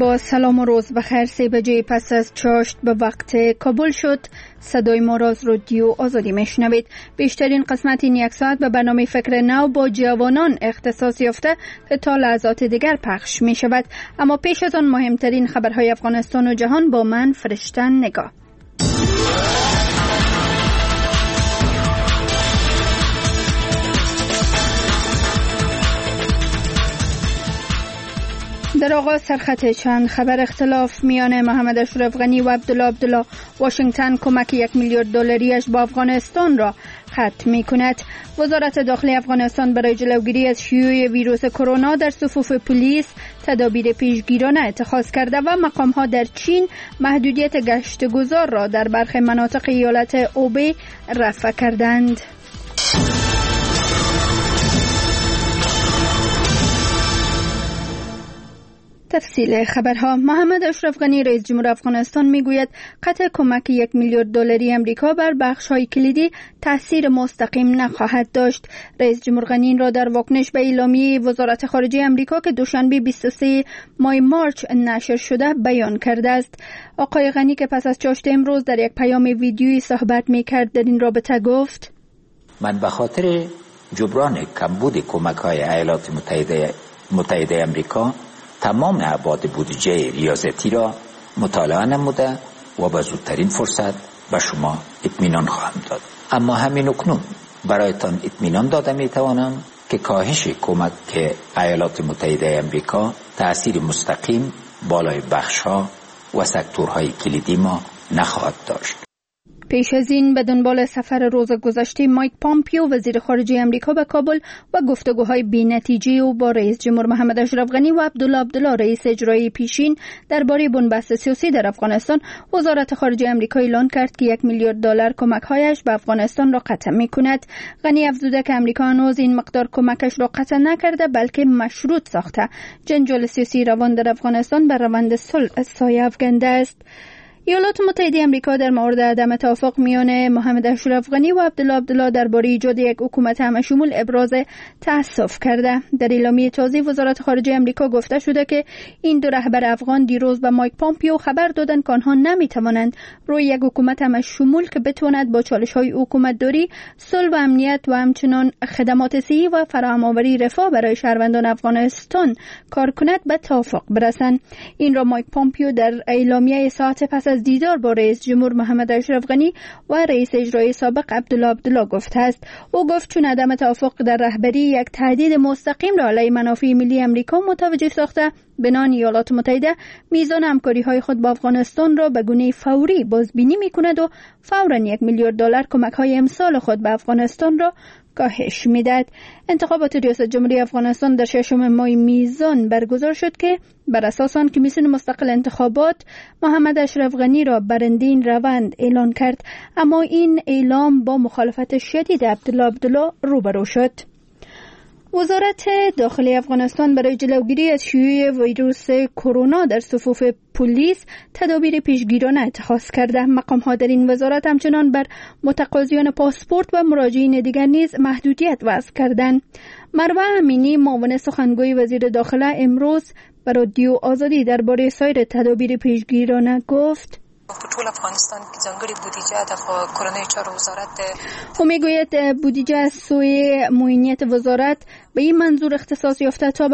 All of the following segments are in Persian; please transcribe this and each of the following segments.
با سلام و روز بخیر. 3 بجه پس از چاشت به وقت کابل شد. صدای ما را از رادیو آزادی میشنوید. بیشترین قسمت این یک ساعت به برنامه فکر نو با جوانان اختصاص یافته که تا لحظات دیگر پخش می شود. اما پیش از آن مهمترین خبرهای افغانستان و جهان با من فرشته نگاه. در آغاز سرخط چند خبر. اختلاف میان محمد اشرف غنی و عبدالله واشنگتن کمک 1 میلیارد دلاریش با افغانستان را ختم می کند. وزارت داخلی افغانستان برای جلوگیری از شیوع ویروس کرونا در صفوف پلیس تدابیر پیشگیرانه اتخاذ کرده و مقام‌ها در چین محدودیت گشت گذار را در برخی مناطق ایالت اوبی رفع کردند. تفصیل خبرها. محمد اشرف غنی رئیس جمهور افغانستان میگوید قطع کمک 1 میلیارد دلاری امریکا بر بخش‌های کلیدی تاثیر مستقیم نخواهد داشت. رئیس جمهور غنی این را در واکنش به اعلامیه وزارت خارجه امریکا که دوشنبه 23 ماه مارچ نشر شده بیان کرده است. آقای غنی که پس از چاشت امروز در یک پیام ویدیویی صحبت میکرد در این رابطه گفت: من به خاطر جبران کمبود کمک‌های ایالات متحده امریکا تمام ابعاد بودجه ریاضتی را مطالعه نموده و به زودترین فرصت به شما اطمینان خواهم داد. اما همین اکنون برایتان اطمینان داده میتوانم که کاهش کمک ایالات متحده امریکا تأثیر مستقیم بالای بخش‌ها و سکتورهای کلیدی ما نخواهد داشت. پیش از این به دنبال سفر روز گذشته مایک پامپیو وزیر خارجه امریکا به کابل و گفتگوهای بی‌نتیجه او با رئیس جمهور محمد اشرف غنی و عبدالله رئیس اجرایی پیشین درباره بنبست سیاسی در افغانستان، وزارت خارجه امریکا اعلان کرد که 1 میلیارد دلار کمک‌هایش به افغانستان را قطع می‌کند. غنی افزوده که امریکا هنوز این مقدار کمکش را قطع نکرده بلکه مشروط ساخته. جنجال سیاسی روان در افغانستان بر روند صلح سایه افکنده است. ایالات متحده آمریکا در مورد عدم توافق میان محمد اشرف غنی و عبدالله درباره ایجاد یک حکومت همشمول ابراز تأسف کرده. در اعلامیه تازه وزارت خارجه آمریکا گفته شده که این دو رهبر افغان دیروز به مایک پامپیو خبر دادند که آنها نمیتوانند روی یک حکومت همشمول که بتواند با چالش‌های حکومتداری، صلح و امنیت و همچنین خدمات صحی و فراهم‌آوری رفاه برای شهروندان افغانستان کار کند به توافق برسند. این را مایک پامپیو در اعلامیه ساعت پس از دیدار با رئیس جمهور محمد اشرف غنی و رئیس اجرایی سابق عبدالله گفته است. او گفت چون عدم توافق در رهبری یک تهدید مستقیم را علیه منافع ملی امریکا متوجه ساخته، بنابراین ایالات متحده میزان همکاری‌های خود با افغانستان را به گونه فوری بازبینی می‌کند و فوراً 1 میلیارد دلار کمک‌های امسال خود به افغانستان را کاهش می‌دهد. انتخابات ریاست جمهوری افغانستان در 6 ماه میزان برگزار شد که بر اساس آن کمیسیون مستقل انتخابات محمد اشرف غنی را برنده این روند اعلان کرد، اما این اعلام با مخالفت شدید عبدالله روبرو شد. وزارت داخلی افغانستان برای جلوگیری از شیوع ویروس کرونا در صفوف پلیس تدابیر پیشگیرانه اتخاذ کرده. مقام‌ها در این وزارت همچنان بر متقاضیان پاسپورت و مراجعین دیگر نیز محدودیت وضع کردند. مروه امینی معاون سخنگوی وزیر داخله امروز به رادیو آزادی درباره سایر تدابیر پیشگیرانه گفت: په ټول افغانستان کې ځانګړي بودیجه د کورنیو چارو وزارت او میگوید بودیجه از سوی معینیت وزارت به این منظور اختصاص یافته تا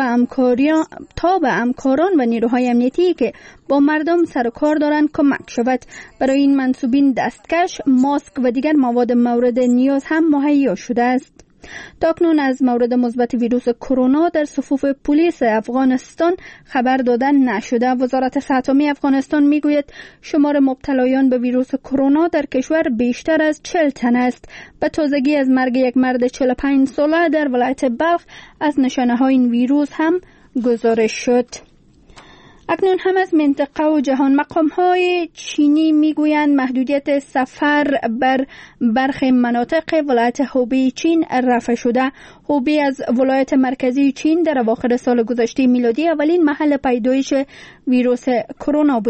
به همکاران و نیروهای امنیتی که با مردم سر و کار دارند کمک شود. برای این منصوبین دستکش، ماسک و دیگر مواد مورد نیاز هم مهیا شده است. تاکنون از مورد مثبت ویروس کرونا در صفوف پلیس افغانستان خبر دادن نشده. وزارت صحت عامه افغانستان میگوید شمار مبتلایان به ویروس کرونا در کشور بیشتر از 40 تن است. به تازگی از مرگ یک مرد 45 ساله در ولایت بلخ از نشانه‌های این ویروس هم گزارش شد. اکنون هم از منطقه و جهان. مقام‌های چینی میگویند محدودیت سفر بر برخی مناطق ولایت هوبی چین رفع شده. هوبی از ولایت مرکزی چین در اواخر سال گذشته میلادی اولین محل پیدایش ویروس کرونا بوده.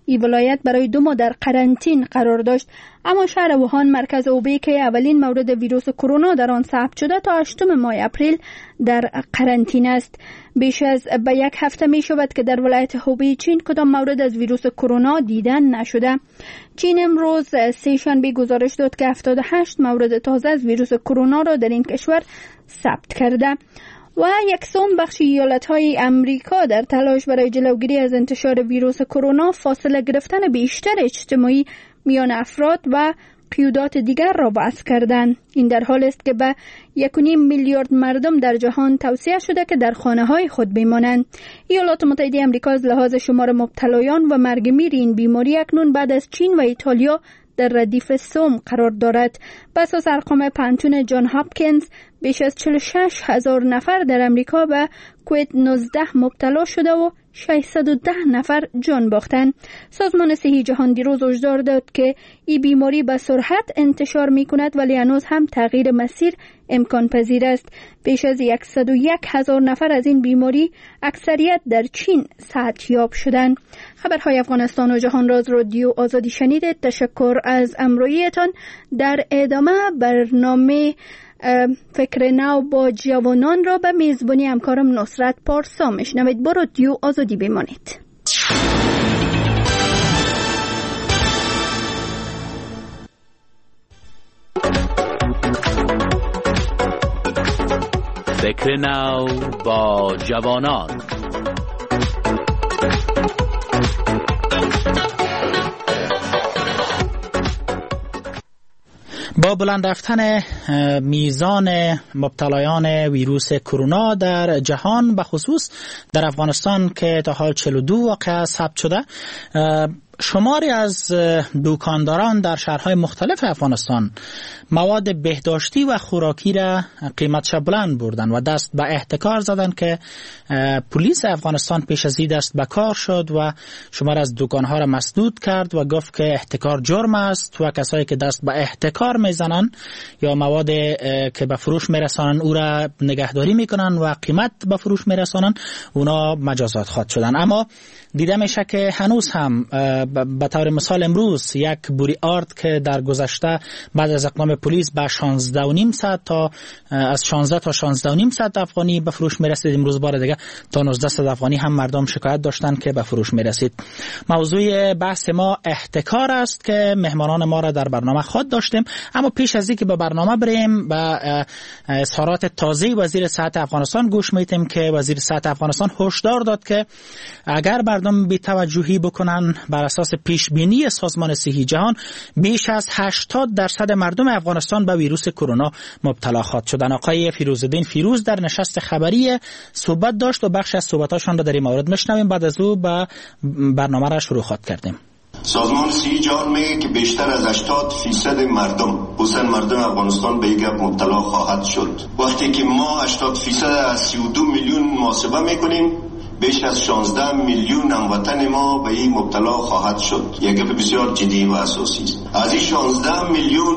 این ولایت برای 2 ماه در قرنطین قرار داشت، اما شهر ووهان مرکز اوبی که اولین مورد ویروس کرونا در آن ثبت شده تا 8 ماه اپریل در قرنطینه است. بیش از به 1 هفته می شود که در ولایت هوبی چین کدام مورد از ویروس کرونا دیدن نشده. چین امروز سه شنبه گزارش داد که 78 مورد تازه از ویروس کرونا را در این کشور ثبت کرده. و یکسوم بخش ایالت‌های امریکا در تلاش برای جلوگیری از انتشار ویروس کرونا فاصله گرفتن بیشتر اجتماعی میان افراد و قیودات دیگر را وضع کردند. این در حال است که به 1.5 میلیارد مردم در جهان توصیه شده که در خانه‌های خود بمانند. ایالات متحده آمریکا از لحاظ شمار مبتلایان و مرگ میر این بیماری اکنون بعد از چین و ایتالیا در ردیف سوم قرار دارد. بر اساس ارقام پنتون جان هاپکینز بیش از 46,000 نفر در امریکا به کووید 19 مبتلا شده و 610 نفر جان باختند. سازمان صحی جهان دیروز هشدار داد که این بیماری به سرعت انتشار می کند ولی هنوز هم تغییر مسیر امکان پذیر است. بیش از 101,000 نفر از این بیماری اکثریت در چین صحتیاب شدند. خبرهای افغانستان و جهان را از رادیو آزادی شنیدید. تشکر از همراهیتان. در ادامه برنامه فکر نو با جوانان را به میزبانی همکارم نصرت پارسا میشنوید. با رادیو آزادی بمانید. فکر نو با جوانان. با بلند رفتن میزان مبتلایان ویروس کرونا در جهان، به خصوص در افغانستان که تا حال 42 واقعه ثبت شده، شماری از دکانداران در شهرهای مختلف افغانستان مواد بهداشتی و خوراکی را قیمتش بلند بردن و دست به احتکار زدن که پلیس افغانستان پیش از این دست به کار شد و شمار از دکانها را مسدود کرد و گفت که احتکار جرم است و کسایی که دست به احتکار میزنن یا مواد که به فروش میرسانن او را نگهداری میکنن و قیمت به فروش میرسانن اونا مجازات خواهد شدن. اما دیده میشه که هنوز هم به طور مثال امروز یک بوری آرد که در گذشته بعد از اقدام پلیس به 16.5 ساعت تا از 16 تا 16.5 ساعت افغانی به فروش میرسید، امروز بار دیگه تا 19 ساعت افغانی هم مردم شکایت داشتن که به فروش میرسید. موضوع بحث ما احتکار است که مهمانان ما را در برنامه خود داشتیم، اما پیش از اینکه به برنامه بریم به اظهارات تازه وزیر صحت افغانستان گوش میتیم که وزیر صحت افغانستان هشدار داد که اگر مردم بی‌توجهی بکنن بر اساس پیش بینی سازمان صحی جهان بیش از 80% مردم افغانستان به ویروس کرونا مبتلا خواهد شدن. آقای فیروزالدین فیروز در نشست خبری صحبت داشت و بخش از صحبتاشان را در این مورد میشنویم. بعد از او به برنامه را شروع خواهد کردیم. سازمان صحی جهان میگه که بیشتر از 80% مردم خصوصا مردم افغانستان به این مبتلا خواهد شد. وقتی که ما 80% از 32 میلیون محاسبه میکنیم، بیش از 16 میلیون هموطن ما به این مبتلا خواهد شد. یک گپ بسیار جدی و اساسی است. از این 16 میلیون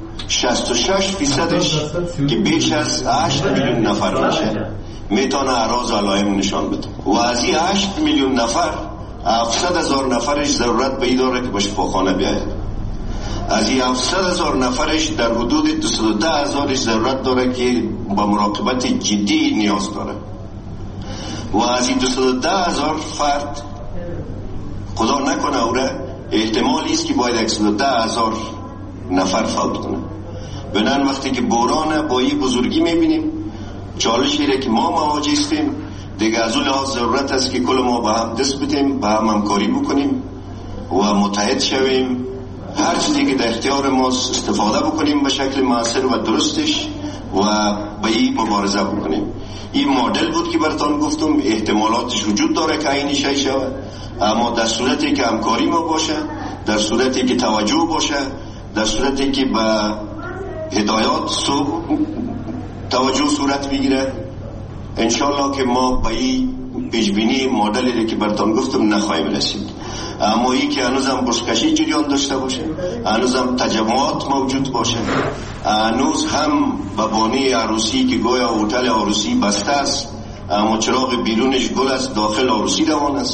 66%ش که بیش از 8 میلیون نفر میشه میتونه اعراض و علائم نشان بده و از این 8 میلیون نفر 700,000 نفرش ضرورت به این داره که به شفاخانه بیاید. از این 700,000 نفرش در حدود 210,000 ضرورت داره که با مراقبت جدی نیاز داره و از این 210,000 فرد خدا نکنه اوره احتمالی است که باید 110,000 نفر فوت کنه. بنان وقتی که بحران با این بزرگی میبینیم، چالشی را که ما مواجه هستیم، دیگه از اون لحاظ ضرورت است که کل ما با هم دست بدیم، با هم همکاری بکنیم و متحد شویم، هر چیزی که در اختیار ماست استفاده بکنیم به شکل مؤثر و درستش و با این مبارزه بکنیم. این مدل بود که براتون گفتم، احتمالاتش وجود داره که اینی شای شود، اما در صورتی که همکاری ما باشه، در صورتی که توجه باشه، در صورتی که به هدایات توجه صورت بگیره، انشالله که ما به این پیشبینی مدلی که براتون گفتم نخواهیم رسید. اما این که هنوز هم برسکشی جریان داشته باشه، هنوز هم تجمعات موجود باشه، هنوز هم به بانی عروسی که گویا هتل عروسی بسته است اما چراغ بیرونش گل است، داخل عروسی روان است،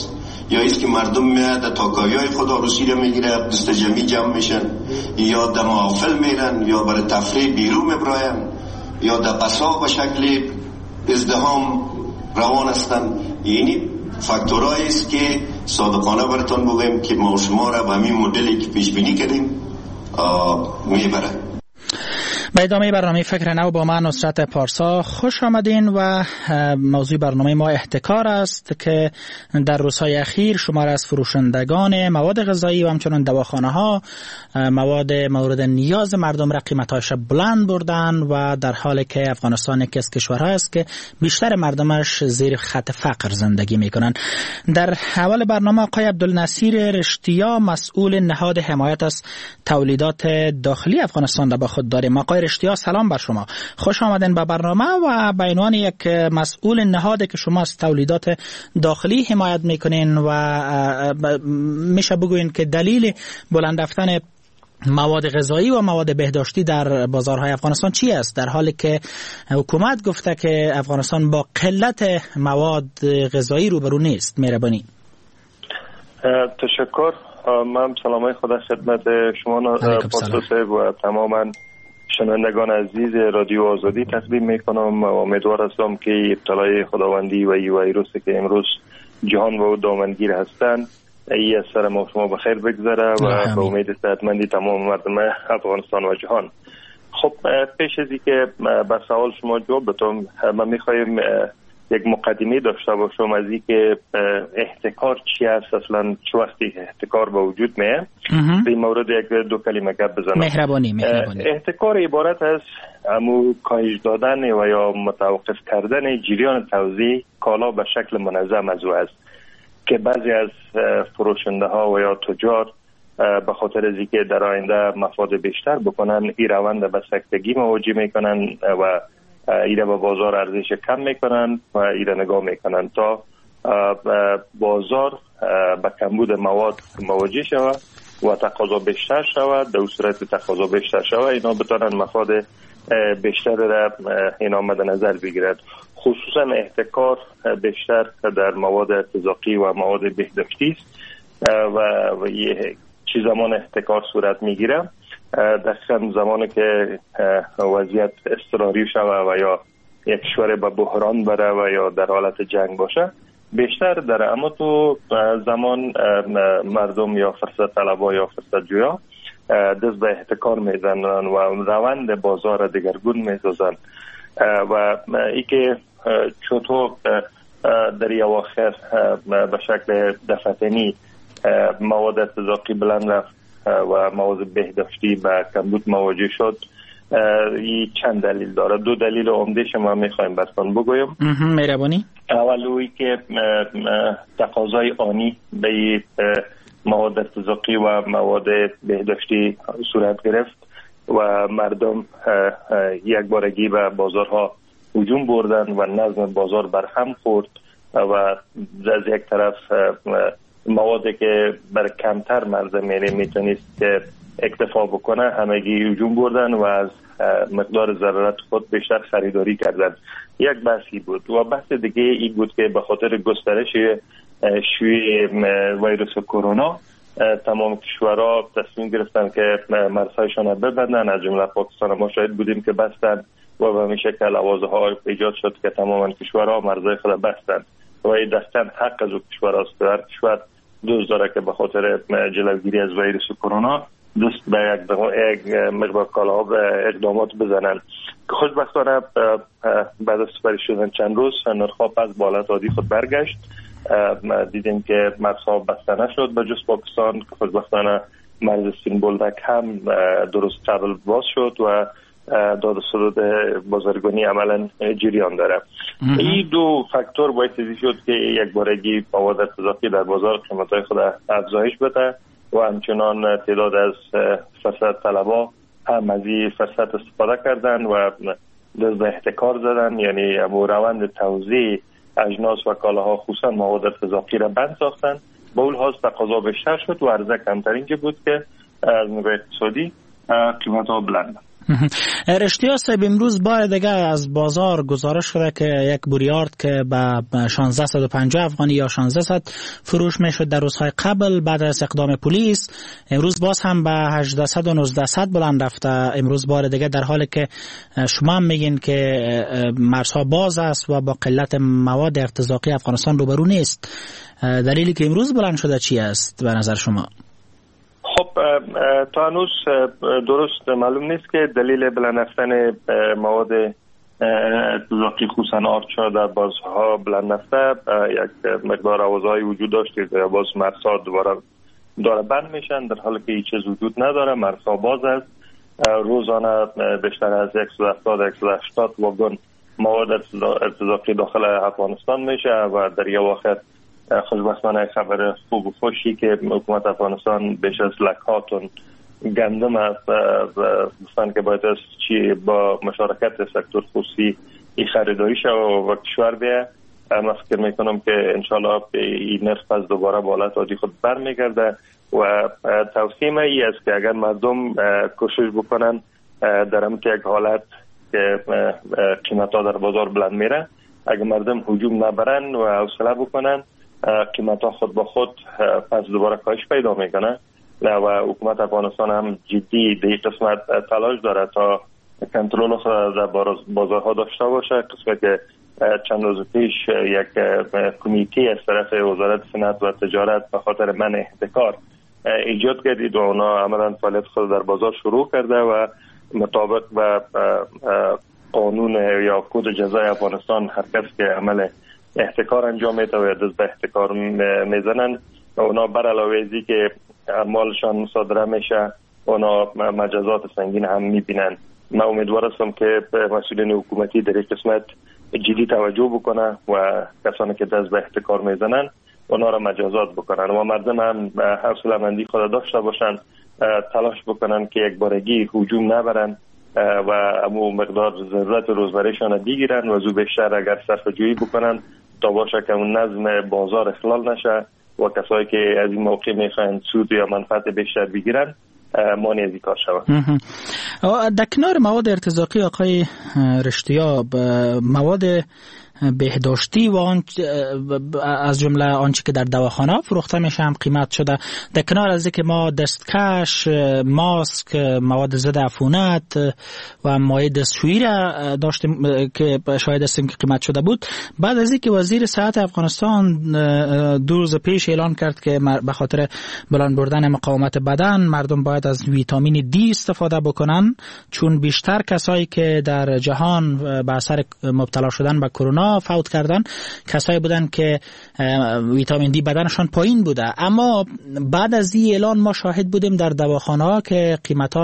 یا ایست که مردم میاد تاکایای خدا روسی رو میگیره، دست جمعی جمع میشن، یا در محافل میرن، یا برای تفریح بیرون میبراین، یا در بساق به شکل ازدهام روان هستن. یعنی فاکتورایی است که صادقانه براتون بگیم که ما شما را به همین مدلی که پیش بینی کردیم میبره. به ادامه برنامه فکر نو با من نصرت پارسا خوش آمدین و موضوع برنامه ما احتکار است که در روزهای اخیر شمار از فروشندگان مواد غذایی و همچنان دواخانه ها مواد مورد نیاز مردم را قیمتاش بلند بردن و در حالی که افغانستان یکی از کشورها است که بیشتر مردمش زیر خط فقر زندگی میکنن. در اول برنامه آقای عبدالنصیر رشتیا مسئول نهاد حمایت از تولیدات داخلی افغانستان را با خود داریم. آقای رشتیا سلام بر شما، خوش آمدین به برنامه و به عنوان یک مسئول نهاد که شما از تولیدات داخلی حمایت میکنین و میشه بگوین که دلیل بلند رفتن مواد غذایی و مواد بهداشتی در بازارهای افغانستان چی است، در حالی که حکومت گفته که افغانستان با قلت مواد غذایی روبرو نیست؟ مهربانی. تشکر. من سلامای خدا خدمت شما پاسخ و تماما شنوندگان عزیز رادیو آزادی تقدیم میکنم و امیدوار هستم که ابتلای خداوندی و ویروسی که امروز جهان و دامنگیر هستند ای از سر ما شما بخیر بگذره و به امید صحتمندی تمام مردم افغانستان و جهان. خب پیش از اینکه به سوال شما جواب بدم، من میخوایم یک مقدمه داشته باشم از اینکه احتکار چی است، اصلا چه وقتی احتکار به وجود میاد. به مورد یک دو کلمه گپ بزنم. مهربانی. احتکار عبارت از همو کاهش دادن و یا متوقف کردن جریان توزیع کالا به شکل منظم از او است که بعضی از فروشنده ها و یا تجار به خاطر از اینکه در آینده مفاد بیشتر بکنن این روند به سکتگی مواجه میکنن و ایره به بازار ارزش کم میکنن و ایره نگاه میکنن تا بازار به کمبود مواد مواجه شود و تقاضا بیشتر شود. در صورت تقاضا بیشتر شود اینا بتونن مفاد بیشتر را اینا مد نظر بگیرد. خصوصا احتکار بیشتر در مواد ارتزاقی و مواد بهداشتی است و چی زمان احتکار صورت میگیره دقیقا زمانی که وضعیت اضطراری شود و یا یک کشور به بحران بره و یا در حالت جنگ باشه. بیشتر در اما تو زمان مردم یا فرصت طلبا یا فرصت جویا دست به احتکار میزنن و روند بازار دگرگون میسازن و ای که چطور در اواخر به شکل دفعتنی مواد ارتزاقی بلند رفت و مواد بهداشتی به کمبود مواجه شد، این چند دلیل داره. دو دلیل عمده‌اش ما میخوایم براتون بگویم. مهربانی. اولویی که تقاضای آنی به مواد ارتزاقی و مواد بهداشتی صورت گرفت و مردم یک بارگی به بازارها هجوم بردن و نظم بازار برهم خورد و از یک طرف موادی که بر کمتر مردم میتونست که اکتفا بکنه همگی هجوم بردن و از مقدار ضرورت خود بیشتر خریداری کردن. یک بحثی بود و بحث دیگه این بود که به خاطر گسترش شیوع ویروس کرونا تمام کشورها تصمیم گرفتن که مرزهایشان را ببندن. از جمله پاکستان ما شاهد بودیم که بستن و به همین شکل لوازه ها ایجاد شد که تمام کشورها مرزهای خود بستن و این دستن حق از کشور است. هر کشور دوست داره که به خاطر جلوگیری از ویروس کرونا دوست به یک مقدار کالاها به اقدامات بزنن که خوشبختانه بعد از سپری شدن چند روز نرخ‌ها پس به حالت عادی خود برگشت. دیدیم که مرزها بسته نشد به جز پاکستان که خوشبختانه مرز سین بولدک هم درست قبل باز شد و داد و ستد بازرگانی عملا جریان داره. این دو فاکتور باعث شد که یک بارگی مواد ارتزاقی در بازار قیمت‌های خود افزایش بده و همچنان تعداد از فرصت طلبا هم از این فرصت استفاده کردن و دست به احتکار زدن، یعنی روند توزیع اجناس و کالاها خصوصا مواد ارتزاقی را بند ساختن. با اون حال تقاضا بیشتر شد و عرضه کمتر اینجا بود که از نگاه اقتصادی قیمت‌ها بلند. رشتیا صاحب، امروز بار دیگه از بازار گزارش شده که یک بوریارد که به 1650 افغانی یا 1600 فروش میشد در روزهای قبل، بعد از اقدام پلیس امروز باز هم به 1800 و 1900 بلند رفته. امروز بار دیگه، در حالی که شما هم میگین که مرزها باز است و با قلت مواد ارتزاقی افغانستان روبرو نیست، دلیلی که امروز بلند شده چی است به نظر شما؟ خب تا هنوز درست معلوم نیست که دلیل بلند رفتن مواد ارتزاقی خصوصا آرچا در بازها بلند رفته. یک مقدار آوازهای وجود داشته که باز مرزها دوباره بند میشن، در حالی که هیچ چیز وجود نداره، مرزها باز است. روزانه بیشتر از 170 واگن مواد ارتزاقی داخل افغانستان میشه و در یه وقت خوشبختانه خبر خوب و خوشی که حکومت افغانستان بیش از 100,000 تن گندم است گفتن که باید از چی با مشارکت سکتور خصوصی این خریداری شد و کشور بیه. من فکر میکنم که انشالله این نرخ از دوباره به حالت عادی خود برمیگرده و توصیه من این است که اگر مردم کوشش بکنن در همت یک حالت که قیمت ها در بازار بلند میره، اگر مردم هجوم نبرن و حوصله بکنن، قیمت ها خود با خود پس دوباره کاهش پیدا میکنه و حکومت افغانستان هم جدی در این قسمت تلاش داره تا کنترل خود در بازارها داشته باشه. قسمت که چند روز پیش یک کمیته از طرف وزارت صنعت و تجارت به خاطر منع احتکار ایجاد کردید و اونا عملا فعالیت خود در بازار شروع کرده و مطابق با قانون یا کد جزای افغانستان هر کس که عمل احتکار انجام میده و دست به احتکار میزنن اونا بر علاوه ازی که مالشان مصادره میشه اونا مجازات سنگین هم میبینن. من امیدوار هستم که مسئولین حکومتی در این قسمت جدی توجه بکنه و کسانی که دست به احتکار میزنن اونا را مجازات بکنن و مردم هم حوصله مندی خود داشته باشن، تلاش بکنن که یک بارگی هجوم نبرن و امو مقدار ضرورت روزمرهشان بگیرن و زو بیشتر اگر صرف جویی بکنن تا باشه که اون نظم بازار اخلال نشه و کسایی که از این موقع میخواین سود یا منفعت بیشتر بگیرن مانع از این کار شود. در کنار مواد ارتزاقی آقای رشتیا، مواد بهداشتی و از جمله آنچه که در دواخانه فروخته میشه هم قیمت شده. در کنار از اینکه ما دستکش، ماسک، مواد ضد عفونت و مایع دستشویی را داشتیم که شاهد هستیم که قیمت شده بود. بعد از اینکه وزیر صحت افغانستان 2 روز پیش اعلان کرد که به خاطر بلند بردن مقاومت بدن مردم باید از ویتامین دی استفاده بکنن، چون بیشتر کسایی که در جهان به اثر مبتلا شدن به کرونا فوت کردن کسایی بودن که ویتامین دی بدنشان پایین بوده. اما بعد از این اعلان ما شاهد بودیم در دواخانه ها که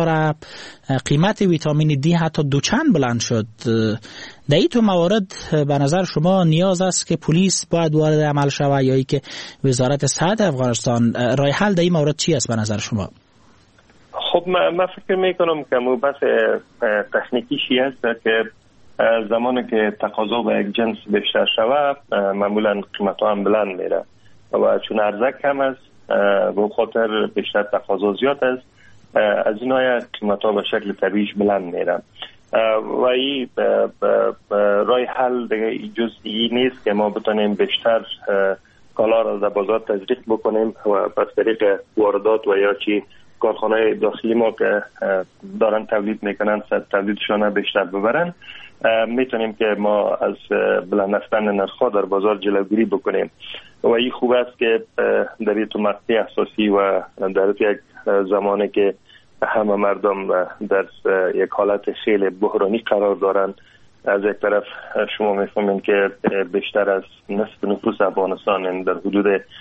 قیمت ویتامین دی حتی 2 چند بلند شد. در این تو موارد به نظر شما نیاز است که پلیس باید وارد عمل شود یا ای که وزارت صحت افغانستان؟ راه حل در این مورد چی است به نظر شما؟ خب من فکر میکنم که بحث تکنیکیشی است که زمانی که تقاضا به یک جنس بیشتر شود معمولا قیمت ها هم بلند میره و چون عرضه کم است به خاطر بیشتر تقاضا زیاد است از این های قیمت ها به شکل طبیعیش بلند میره و این راه حل دیگه جزئی نیست که ما بتونیم بیشتر کالا را در بازار تزریق بکنیم و از طریق واردات و یا چی کارخانه داخلی ما که دارن تولید میکنن تولیدشان بیشتر ببرن. میتونیم که ما از بلند رفتن نرخ‌ها در بازار جلوگیری بکنیم و این خوب است که در این مقطع اساسی و در یک زمانی که همه مردم در یک حالت خیلی بحرانی قرار دارن، از یک طرف شما میفهمین که بیشتر از نصف نفوس افغانستان در حدود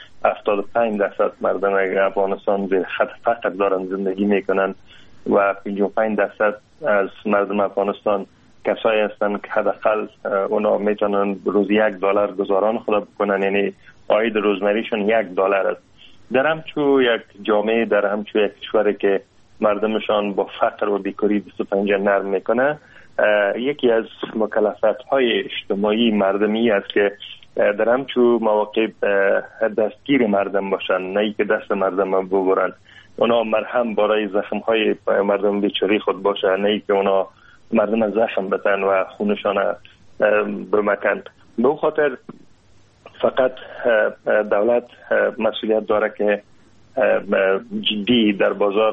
75% مردم افغانستان زیر خط فقر دارن زندگی میکنن و 55% از مردم افغانستان کسایی هستن که حداقل اونا میتونن روزی $1 گزاران خود بکنن، یعنی عاید روزمریشون $1 است. در همچو یک جامعه، در همچو یک کشوری که مردمشان با فقر و بیکاری 25 نرم میکنه، یکی از مکلفات های اجتماعی مردمی است که در همچو مواقع دستگیر مردم باشن، نه ای که دست مردم ببرن. اونا مرهم برای زخم های مردم بیچاری خود باشه، نه که اونا مردم زخم بتن و خونشان بمکن. به خاطر فقط دولت مسئولیت داره که جدی در بازار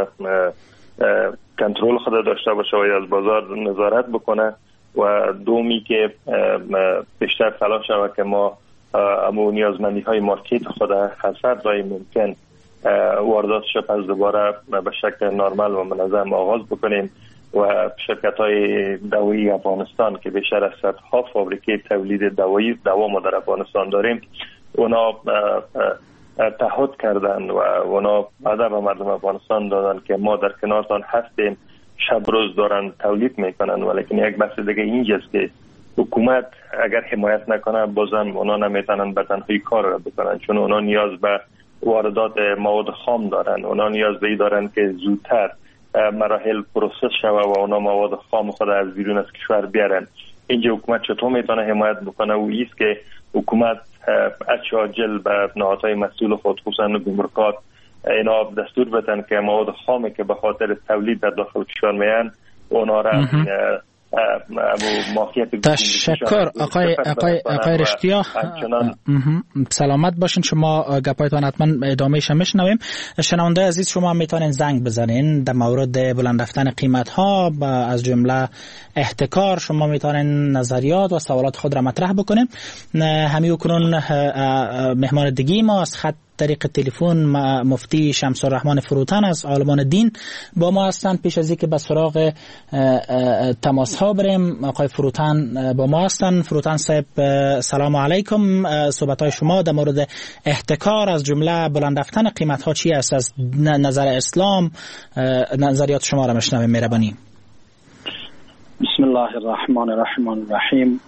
کنترل خود داشته باشه و از بازار نظارت بکنه و دومی که بیشتر تلاش شود که ما امو نیازمندی های مارکت خود هر جای ممکن وارداتش پس دوباره به شکل نرمال و منظم آغاز بکنیم و شرکت های دوایی افغانستان که بیشتر از صدها فابریکه تولید دوا ما در افغانستان داریم، اونا تعهد کردن و اونا وعده به مردم افغانستان دادن که ما در کنارتان هستیم، شب روز دارن تولید میکنن. ولیکن یک بحث دیگه اینجاست که حکومت اگر حمایت نکنه بازم اونا نمیتونن به تنهایی کار را بکنن، چون اونا نیاز به واردات مواد خام دارن، اونا نیاز به این دارن که زودتر مراحل پروسس شوه و اونا مواد خام خود از بیرون از کشور بیارن. اینجا حکومت چطور میتونه حمایت بکنه؟ و ایست که حکومت عاجل به نهادهای مسئول خود خصوصا گمرکات اینا دستور بدن که مواد خامی که به خاطر تولید در داخل کشور میان اونا را تشکر آقای رشتیا، سلامت باشین. شما گپایتان حتما ادامهش میشنویم. شنونده عزیز شما میتونین زنگ بزنین در مورد بلند رفتن قیمت ها از جمله احتکار. شما میتونین نظریات و سوالات خود را مطرح بکنین. همین کنون مهمان دیگی ما از خط طریق تلفن مفتی شمس الرحمن فروتن از عالمان دین با ما هستند. پیش از اینکه به سراغ تماس ها بریم، آقای فروتن با ما هستند. فروتن صاحب سلام علیکم. صحبت های شما در مورد احتکار از جمله بلند رفتن قیمت ها چی است؟ از نظر اسلام نظریات شما را مشنویم مهربانی. بسم الله الرحمن الرحیم.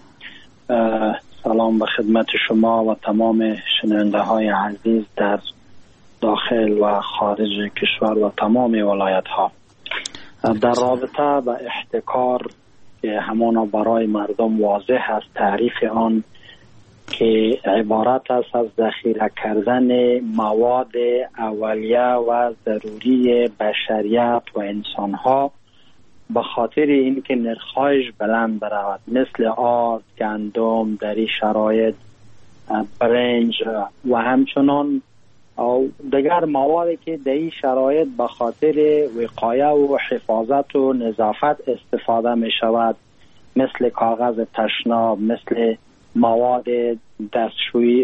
سلام به خدمت شما و تمام شنونده های عزیز در داخل و خارج کشور و تمام ولایت ها. در رابطه به احتکار که همانا برای مردم واضح است تعریف آن که عبارت است از ذخیره کردن مواد اولیه و ضروری بشریت و انسان ها به خاطر اینکه نرخ‌هایش بلند برود، مثل آرد، گندم، در این شرایط برنج و همچنان دیگر موادی که در این شرایط به خاطر وقایه و حفاظت و نظافت استفاده می شود، مثل کاغذ تشناب، مثل مواد دستشویی،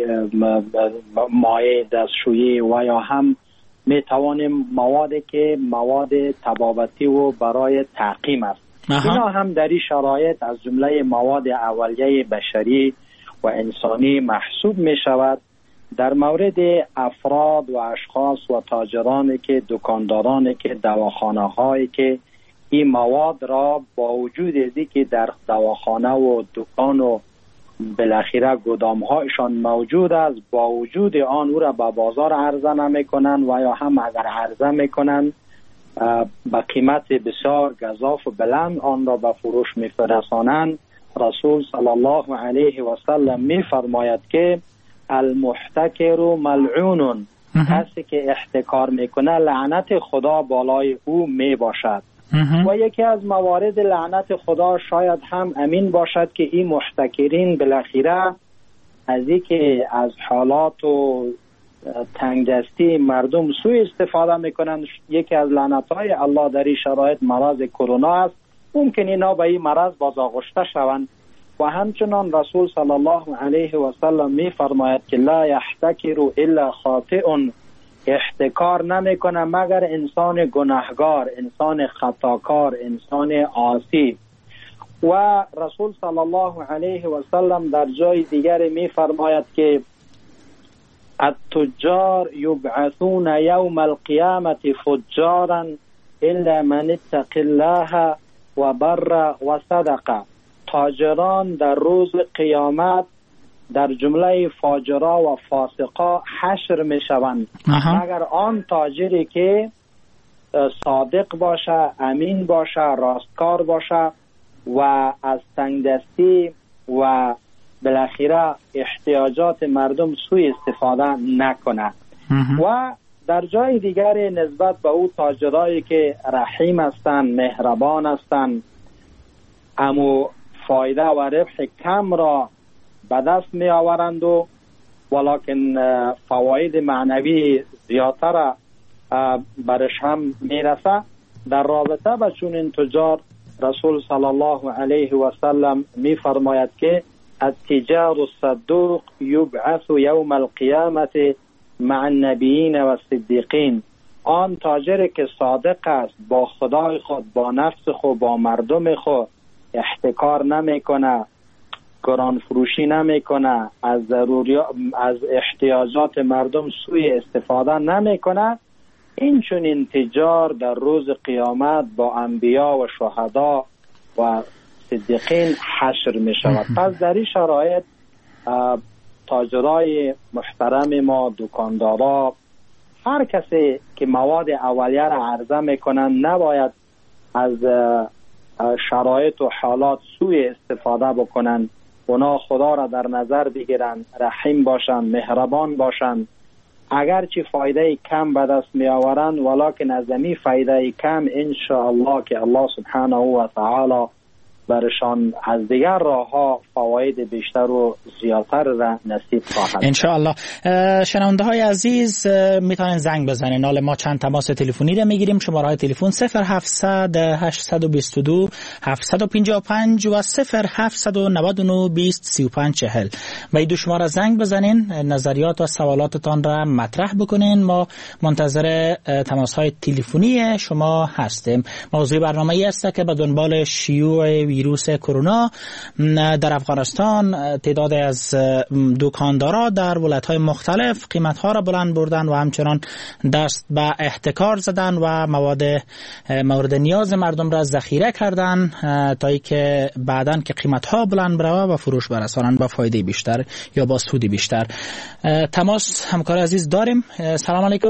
مایع دستشویی و یا هم می توانیم موادی که مواد طبابتی و برای تعقیم است. اینا هم در این شرایط از جمله مواد اولیه بشری و انسانی محسوب می شود. در مورد افراد و اشخاص و تاجرانی که دکاندارانی که دواخانه هایی که این مواد را با وجود ازی که در دواخانه و دکان و بالاخره گودام هایشان موجود است، با وجود آن او را به بازار عرضه نمی کنند و یا هم اگر عرضه می کنند به قیمت بسیار گزاف و بلند آن را به فروش می فرستانند. رسول صلی الله علیه و سلم می فرماید که المحتکر ملعون، کسی که احتکار می کنه لعنت خدا بالای او می باشد. و یکی از موارد لعنت خدا شاید هم امین باشد که این محتکرین بالاخره از این که از حالات و تنگدستی مردم سوء استفاده میکنند. یکی از لعنتهای الله در این شرایط مرض کرونا است. ممکن اینا به این مرض بازآغشته شوند. و همچنان رسول صلی الله علیه و سلم می فرماید که لا یحتکر الا خاطئ، احتکار نمیکنه مگر انسان گناهگار، انسان خطاکار، انسان عاصی. و رسول صلی الله علیه و سلم در جای دیگر می فرماید که التجار یبعثون یوم القیامت فجارا الا من اتق الله و بر و صدقه، تاجران در روز قیامت در جمله فاجرا و فاسقا حشر می شوند مگر آن تاجری که صادق باشه، امین باشه، راستکار باشه و از تنگدستی و بالاخره احتیاجات مردم سوء استفاده نکنه. و در جای دیگری نسبت به او تاجرایی که رحیم هستند، مهربان هستند، امو فایده و ربح کم را به دست می آورند و ولکن فواید معنوی زیادتر برش هم می رسه. در رابطه با چنین تجار رسول صلی الله علیه و سلم می فرماید که التجار الصدوق یبعث یوم القیامت مع النبیین و الصدیقین. آن تاجر که صادق است، با خدای خود، با نفس خود، با مردم خود احتکار نمی کنه، گران فروشی نمی کنه، از احتیاجات مردم سوء استفاده نمی کنه، این چنین تجار در روز قیامت با انبیا و شهدا و صدیقین حشر می شود. پس در این شرایط تاجرای محترم ما، دکاندارا، هر کسی که مواد اولیه را عرضه می کنند نباید از شرایط و حالات سوء استفاده بکنند. اونا خدا را در نظر بگیرند، رحیم باشند، مهربان باشند. اگرچه فایده کم به دست می آورند ولکن از این فایده کم ان شاء الله که الله سبحانه و تعالی برشان از دیگر راه ها فواید بیشتر و زیادتر را نصیب خواهد. ان شاء الله. شنونده های عزیز میتونن زنگ بزنین. حالا ما چند تماس تلفنی را میگیریم. شماره های تلفن 0700 822 755 و 0799 20 35 40. و این دو شماره زنگ بزنین، نظریات و سوالاتتان را مطرح بکنین. ما منتظر تماس های تلفنی شما هستیم. موضوع برنامه ای است که به دنبال شیوع ویروس کرونا در افغانستان تعداد از دکاندارا در ولایت‌های مختلف قیمت‌ها را بلند بردن و همچنان دست به احتکار زدن و مورد نیاز مردم را ذخیره کردن تا اینکه بعداً که قیمت‌ها بلند بره و فروش برسانند با فایده بیشتر یا با سود بیشتر. تماس همکار عزیز داریم. سلام علیکم.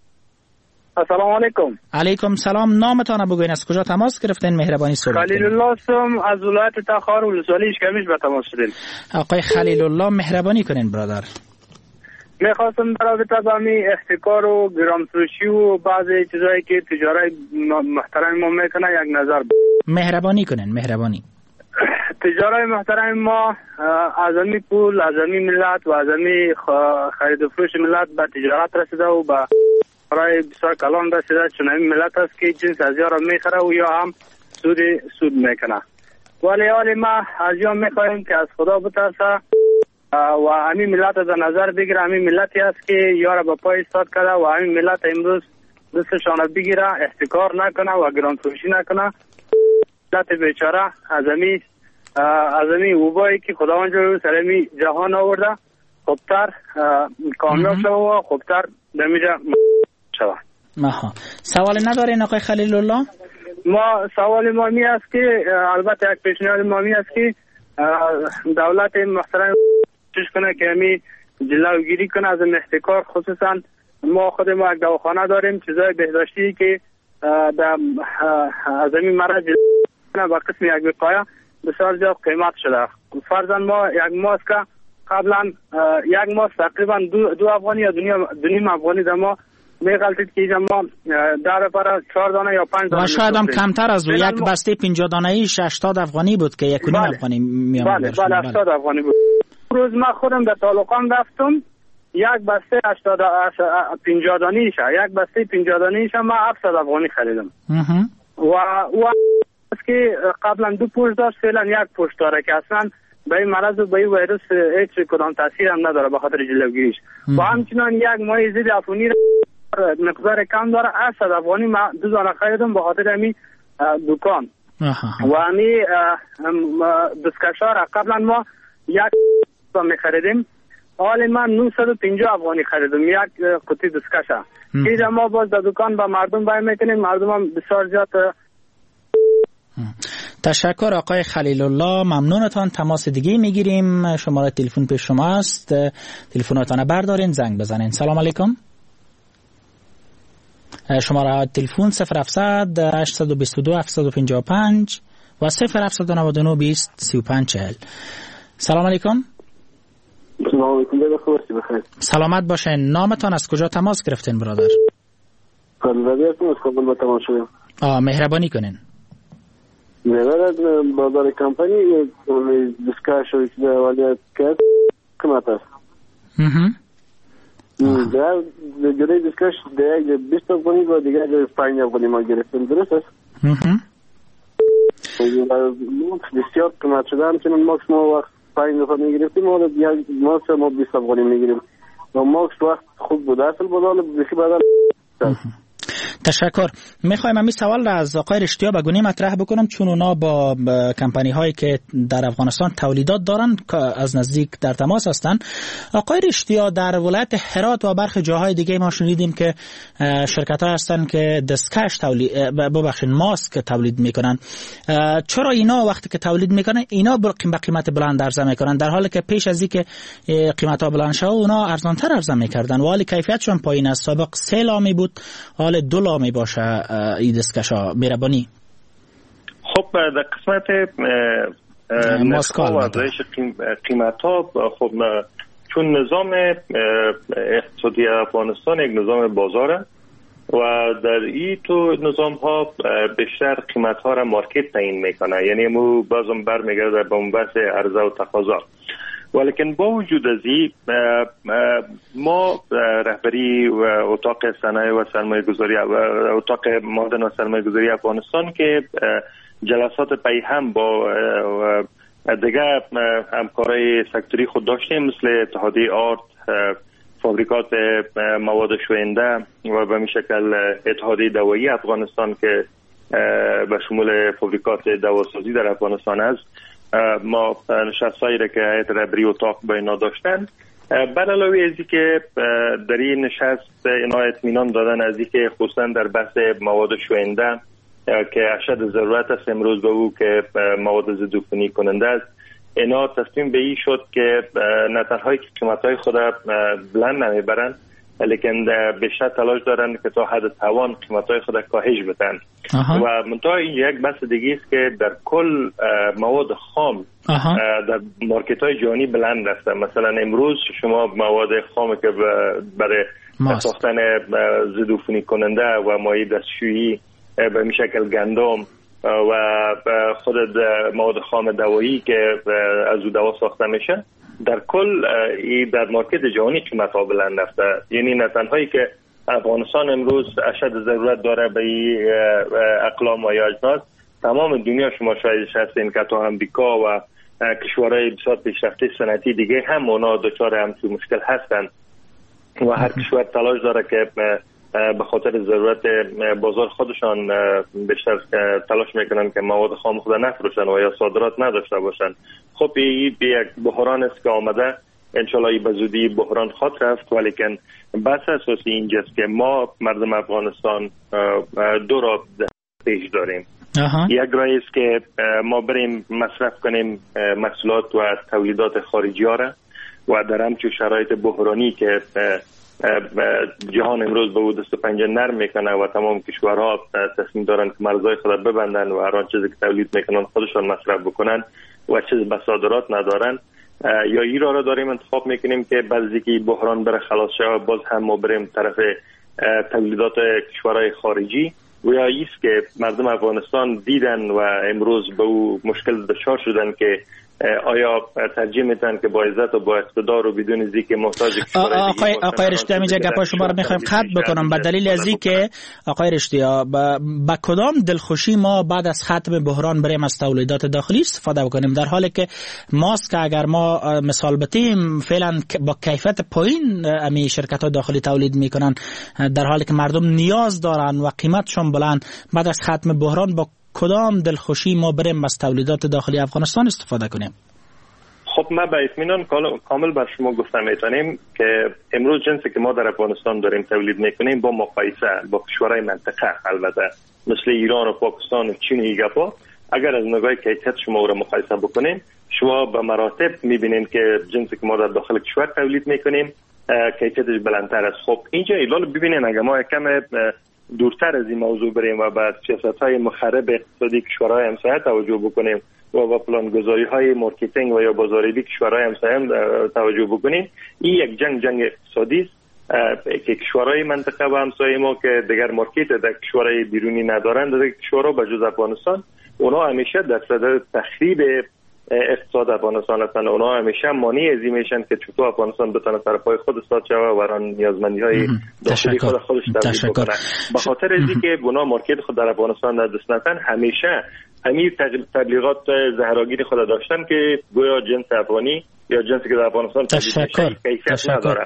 السلام علیکم. علیکم سلام. نامتان بگوین، از کجا تماس گرفتین؟ مهربانی صحبت خلیل الله هستم از ولایت تخار ولسوالی اشکمیش به تماس شدین. آقای خلیل الله مهربانی کنین برادر. میخواستم در رابطه با می احتکار و گرانفروشی و بعضی چیزایی که تجارای محترم ما میکنه یک نظر مهربانی کنین. مهربانی. تجارای محترم ما از امی پول، از امی ملت و از امی خرید و فروش ملت به تجارت رسیده و به برای بسیار کلان رسیده. چون این ملت است که جنس از یا را میخره و یا هم سود میکنه. ولی حالی ما از یا میخواهیم که از خدا بترسه و همین ملت از نظر بگیره. همین ملتی است که یا را به پای ایستاد کرده و همین ملت امروز دستشان بگیره، احتکار نکنه و گرانفروشی نکنه. ملت بیچاره از همین وبایی که خداوند سر همین جهان آورده خوبتر کامیاب شده و خوبتر دمیجه شده. سوال ندارین آقای خلیل الله؟ سوال ما می است که البته یک پیشنهاد ما می است که دولت محترم کوشش کنه که همی جلوگیری کنه از احتکار. خصوصا ما یک دواخانه داریم، چیزای بهداشتی که از همین مرض با قسم یک وقایه بسیار زیاد قیمت شده. فرضاً ما یک ماسک قبلا یک ماسک تقریبا 2 افغانی یا 2.5 افغانی در ما میغلطید که اینجا ما در برای 4 دانه یا 5 دانه و شاید هم کمتر از او. یک بسته 50 دانه ای 80 افغانی بود که 1.5 افغانی میامد. بله 80 افغانی بود. روز ما خودم در طالقان رفتم، یک بسته 50 دانه ایشه، یک بسته 50 دانه ایشه ما 700 افغانی خریدم. و است که قبلا 2 پوش داشت، فعلا 1 پوش داره که اصلا به این مرض و به این ویروس هیچ کدام تاثیر هم نداره به خاطر جلوگیریش. و همچنان یک ماه ضد عفونی مقدار کم داره. 800 افغانی ما 2 دانه خریدم به خاطر همین دکان. و همین دستکشا را قبلا ما 1 میخریدیم، حال من 950 افغانی خریدم یک قطعه دستکشا. که ما باز در دکان با مردم باید میکنیم، مردم هم بسیار زیاد. تشکر آقای خلیل الله، ممنونتان. تماس دیگه میگیریم. شماره تلفن پیش شما است، تلفناتان بردارین زنگ بزنین. سلام علیکم. شماره تلفن 0700 822 755 و 0799 20 35 40. سلام علیکم. سلام علیکم. بخیر. سلامت باشین. نامتان از کجا تماس گرفتین برادر؟ قلبی هستم از کابل با تماس شدم. مهربانی کنین. می‌برد بازار کمپانی دیسکاش و ولیت کرد قیمت است. در جلوی دیسکاش دیگه 20 افغانی و دیگه 5 افغانی ما گرفتیم. درست است؟ بسیار قیمت شده. همچنین ماکس ما وقت 5 افغانی میگرفتیم و ماکس ما 20 افغانی میگیریم و ماکس وقت خوب بود. اصل بدال بخی بدل. تشکر. میخوایم همین سوال را از آقای رشتیا بگونی مطرح بکنم، چون اونا با کمپانی هایی که در افغانستان تولیدات دارن از نزدیک در تماس هستن. آقای رشتیا، در ولایت هرات و برخی جاهای دیگه ما شنیدیم که شرکت ها هستن که دستکش ماسک تولید میکنن. چرا اینا وقتی که تولید میکنن اینا با قیمت بلند عرضه میکنن، در حالی که پیش از اینکه قیمت ها بلند شه اونا ارزانتر عرضه میکردن ولی کیفیتشون پایین است؟ سابق 3 لامی بود، حال 2 لامی باشه این دستکشا. مهربانی. خب در قسمت ماسکال و افزایش قیمت ها، خب چون نظام اقتصادی افغانستان یک نظام بازاره و در این تو نظام ها بیشتر قیمت ها را مارکت تعیین میکنه، یعنی مو بازم برمیگرده به اون بحث عرضه و تقاضا. ولیکن با وجود از این ما رهبری و اتاق صنایع و سرمایه گذاری و اتاق معدن و سرمایه گذاری افغانستان که جلسات پی هم با دیگه همکارای سکتوری خود داشتیم، مثل اتحادیه آرت، فابریکات مواد شوینده و به شکل اتحادیه دوایی افغانستان که به شمول فابریکات دواسازی در افغانستان است. ما نشستایی را که هیئت رهبری اتاق با اینا داشتن. بر علاوه از این که در این نشست اینا اطمینان دادن از این که خصوصا در بحث مواد شوینده که اشد ضرورت است امروز به او که مواد ضد عفونی کننده است، اینا تصمیم به این شد که نه تنها که قیمت‌های خود بلند نمیبرن، لیکن بیشتر تلاش دارن که تا حد توان قیمت‌های خود کاهش بدن. و منتها این یک بحث دیگه است که در کل مواد خام در مارکت‌های جهانی بلند رفته. مثلا امروز شما مواد خام که برای ساختن ضد عفونی کننده و مایع دستشویی به شکل گندم و خود مواد خام دوایی که از او دوا ساخته میشه، در کل در مارکت جهانی قیمت ها بلند رفته. یعنی نه تنهایی که افغانستان امروز اشد ضرورت داره به اقلام و اجناس، تمام دنیا شما شاهدش هستین که تا امریکا و کشورهای بسیار پیشرفته صنعتی دیگه هم اونا دچار همچین مشکل هستن و هر کشور تلاش داره که به خاطر ضرورت بازار خودشان بیشتر تلاش میکنن که مواد خام خود نفروشن و یا صادرات نداشته باشن. خب این یک بحران است که آمده، انشالله به زودی بحران خواهد رفت. ولیکن بحث اساسی اینجاست که ما مردم افغانستان 2 راه پیش داریم. یک راه است که ما بریم مصرف کنیم محصولات و تولیدات خارجی ها را و در همچون شرایط بحرانی که جهان امروز به او دست و پنجه نرم میکنه و تمام کشورها تصمیم دارن که مرزهای خود ببندن و هر آن چیزی که تولید میکنن خودشان مصرف بکنن و چیز به صادرات ندارن، یا این را داریم انتخاب میکنیم که بعضی که بحران بره خلاص شه باز هم ما بریم طرف تولیدات کشورهای خارجی و یا ایست که مردم افغانستان دیدن و امروز به او مشکل دچار شدن که آیا ترجیح میدن که با عزت و با اقتدار و بدون ذکر محتاج آقای رشتیا اینجا گپا شما رو میخوایم قطع بکنم به دلیل از اینکه آقای رشتیا با کدام دلخوشی ما بعد از ختم بحران بریم از تولیدات داخلی استفاده بکنیم، در حالی که ماسک اگر ما مثال بتیم فعلا با کیفیت پایین امی شرکت های داخلی تولید میکنن، در حالی که مردم نیاز دارن و قیمتشون بلند، بعد از ختم بحران با کدام دلخوشی ما بریم از تولیدات داخلی افغانستان استفاده کنیم؟ خب ما به اطمینان کامل بر شما گفتم میتونیم که امروز جنسی که ما در افغانستان داریم تولید میکنیم با مقایسه با کشورهای منطقه البته مثل ایران و پاکستان و چین و ایگپا، اگر از نگاه کیفیت شما رو مقایسه بکنیم شما به مراتب میبینید که جنسی که ما در داخل کشور تولید میکنیم کیفیتش بلندتر است. خب اینجا ایلال ببینید اگر ما کم دورتر از این موضوع بریم و به سیاست‌های مخرب اقتصادی کشورهای همسایه توجه بکنیم و با پلانگذاری‌های مارکتینگ و یا بازاریابی کشورهای همسایه توجه بکنیم، این یک جنگ اقتصادی است که کشورهای منطقه و همسایه ما که دیگر مارکت در کشورهای بیرونی ندارند، در کشورها به جز افغانستان، اونا همیشه در صدد تخریب اقتصاد افغانستان هستند. اونا همیشه مانع از این میشن که چطور افغانستان بتونه سر پای خود استاد شوه و ران نیازمندی‌های داخلی خودش تامین کنه. به خاطر از اینکه اونا مارکت خود در افغانستان در دست ندارن، همیشه همین تبلیغات زهراگین خود داشتن که گویا جنس افغانی یا جنسی که در افغانستان کیفیت نداره.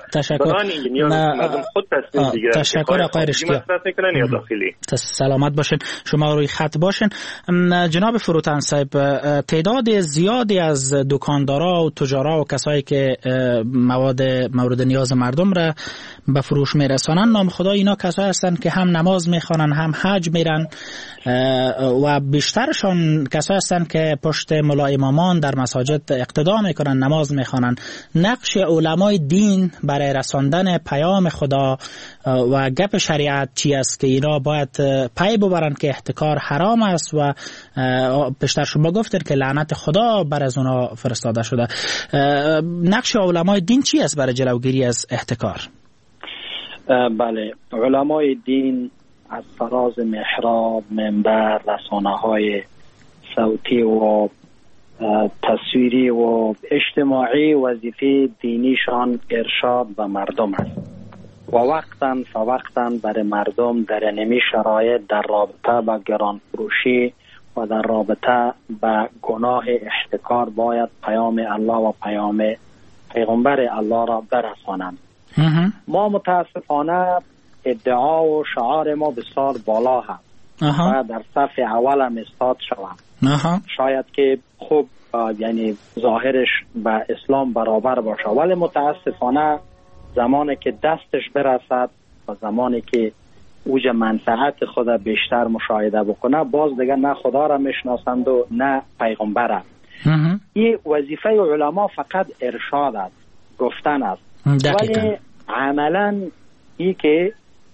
تشکر آقای رشتیا. سلامت باشین، شما روی خط باشین. جناب فروتن صاحب، تعداد زیادی از دکاندارا و تجارا و کسایی که مواد مورد نیاز مردم را به فروش میرسانن، نام خدا اینا کسایی هستن که هم نماز میخوانن هم حج میرن و بیشترشون کسایی هستن که پشت ملا امامان در مساجد اقتدا میکنن، نماز میخوانن. نقش علمای دین برای رساندن پیام خدا و گپ شریعت چی است که اینا باید پی ببرن که احتکار حرام است و پیشتر شما گفتن که لعنت خدا بر از اونا فرستاده شده. نقش علمای دین چی است برای جلوگیری از احتکار؟ بله، علمای دین از فراز محراب، منبر، رسانه‌های صوتی و تصویری و اجتماعی وظیفه دینیشان ارشاد به مردم است و وقتاً فوقتاً برای مردم در نمی شرایط در رابطه با گران فروشی و در رابطه با گناه احتکار باید پیام الله و پیام پیغمبر الله را برسانند. ما متاسفانه ادعا و شعار ما بسیار بالا هست و در صف اول هم استاد شوم. شاید که خوب یعنی ظاهرش با اسلام برابر باشه، ولی متاسفانه زمانی که دستش برسد و زمانی که اوج منفعت خود بیشتر مشاهده بکنه، باز دیگه نه خدا را میشناسند و نه پیغمبر است. این وظیفه علما فقط ارشاد است، گفتن است، ولی عملا ای که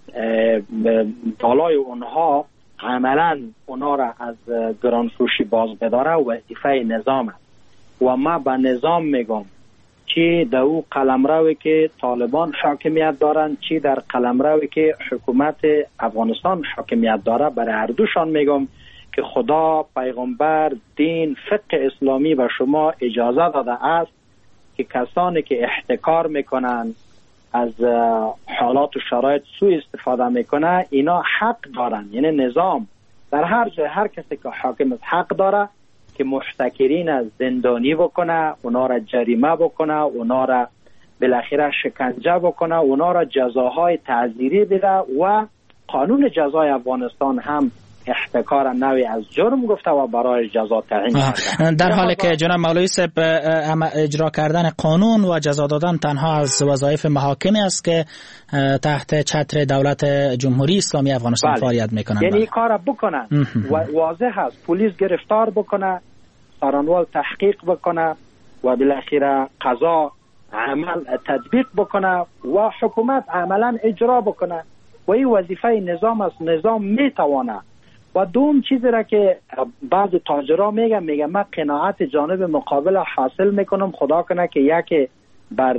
بالای اونها عملا اونا را از گرانفروشی باز بداره وظیفه نظام است. و ما به نظام میگم چی در او قلمروی که طالبان حاکمیت دارن، چی در قلمروی که حکومت افغانستان حاکمیت داره، برای هر دوشان میگم که خدا، پیغمبر، دین، فقه اسلامی به شما اجازه داده است که کسانی که احتکار میکنن، از حالات و شرایط سوء استفاده میکنه، اینا حق دارن. یعنی نظام در هر جای هر کسی که حاکم است حق داره که محتکرین از زندانی بکنه، اونا را جریمه بکنه، اونا را بالاخره شکنجه بکنه، اونا را جزاهای تعزیری بده و قانون جزای افغانستان هم احتکار نوعی از جرم گفته و برای جزا تعیین کرده. در حالی که جناب مولوی صاحب اجرا کردن قانون و جزا دادن تنها از وظایف محاکمی است که تحت چتر دولت جمهوری اسلامی افغانستان فعالیت میکنند. یعنی این کار بکنن و واضح است، پلیس گرفتار بکنه، سرانوال تحقیق بکنه و بالاخره قضا عمل تطبیق بکنه و حکومت عملا اجرا بکنه و این وظیفه نظام است. نظام میتوانه. و دوم چیزی را که بعض تاجرها میگه من قناعت جانب مقابل حاصل میکنم، خدا کنه که یکی بر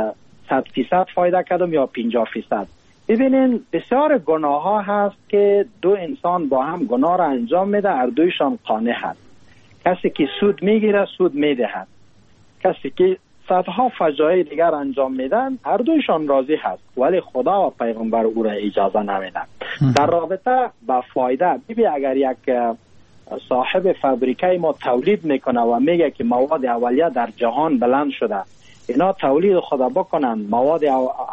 100% فایده کردم یا 50%. ببینین بسیار گناه ها هست که دو انسان با هم گناه را انجام میده، هر دویشان قانع هست. کسی که سود میگیره سود میدهد، کسی که صدها فجایع دیگر انجام میدن هر دویشان راضی هست، ولی خدا و پیغمبر او را اجازه نمیدن. در رابطه با فایده، ببین اگر یک صاحب فابریکه ما تولید میکنه و میگه که مواد اولیه در جهان بلند شده، اینا تولید خدا بکنن، مواد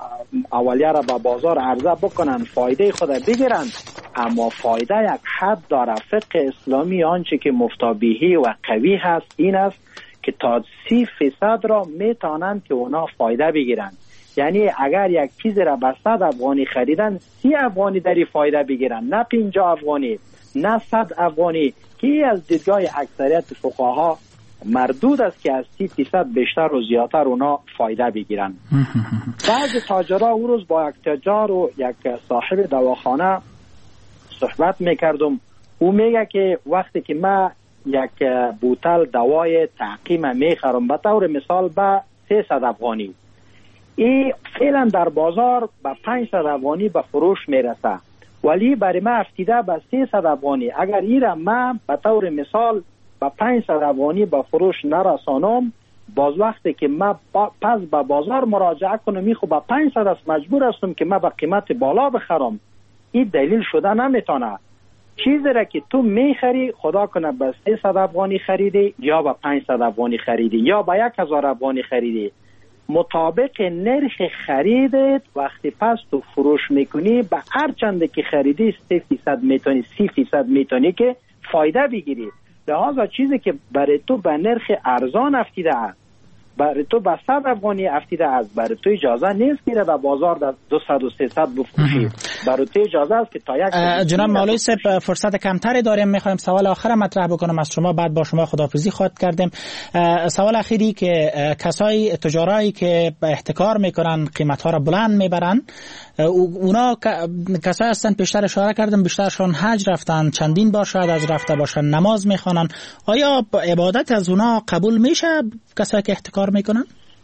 اولیه را به بازار عرضه بکنن، فایده خدا بگیرن، اما فایده یک حد داره. فقه اسلامی آنچه که مفتابیهی و قوی هست این است که تا 30% را میتونن که اونا فایده بگیرن. یعنی اگر یک چیز را به 100 افغانی خریدن، 30 افغانی داری فایده بگیرن، نه 50 افغانی، نه 100 افغانی، که از دیدگاه اکثریت فقها مردود است که از 30% بیشتر و زیادتر اونا فایده بگیرن. بعض تاجرها او روز با یک تجار و یک صاحب دواخانه صحبت میکردم، او میگه که وقتی که ما یک بوتل دوای تعقیم میخرم به طور مثال به 300 افغانی، این فعلا در بازار به 500 افغانی به فروش میرسه، ولی برای ما افتیده به 300 افغانی. اگر این را ما به طور مثال به 500 افغانی به فروش نرسانم، باز وقتی که ما پس به بازار مراجعه کنم می خب به 500 است، مجبور هستم که ما به قیمت بالا بخرم. این دلیل شده نمیتونه. چیزی را که تو میخری خدا کنه به 300 افغانی خریدی یا به 500 افغانی خریدی یا به 1000 افغانی خریدی، مطابق نرخ خریدت وقتی پس تو فروش میکنی به هر چنده که خریدی 3% میتونی 30% میتونی که فایده بگیری. لحاظا چیزی که برای تو به نرخ ارزان افتیده است، برای تو به 100 افغانی افتیده است، برای تو اجازه نیست که در بازار در 200 و 300 بفروشی. برای تو اجازه است که تا یک جناب مولوی صاحب فرصت کمتری داریم، میخوایم سوال آخر مطرح بکنم از شما، بعد با شما خداحافظی خواهد کردیم. سوال اخیری که کسای تجارایی که احتکار میکنن قیمت ها را بلند میبرن، اونا کسایی هستن پیشتر اشاره کردم بیشترشون حج رفتن، چندین بار شاید از رفته باشن، نماز میخوانن، آیا عبادت از اونا قبول میشه کسایی که احتکار میکنن؟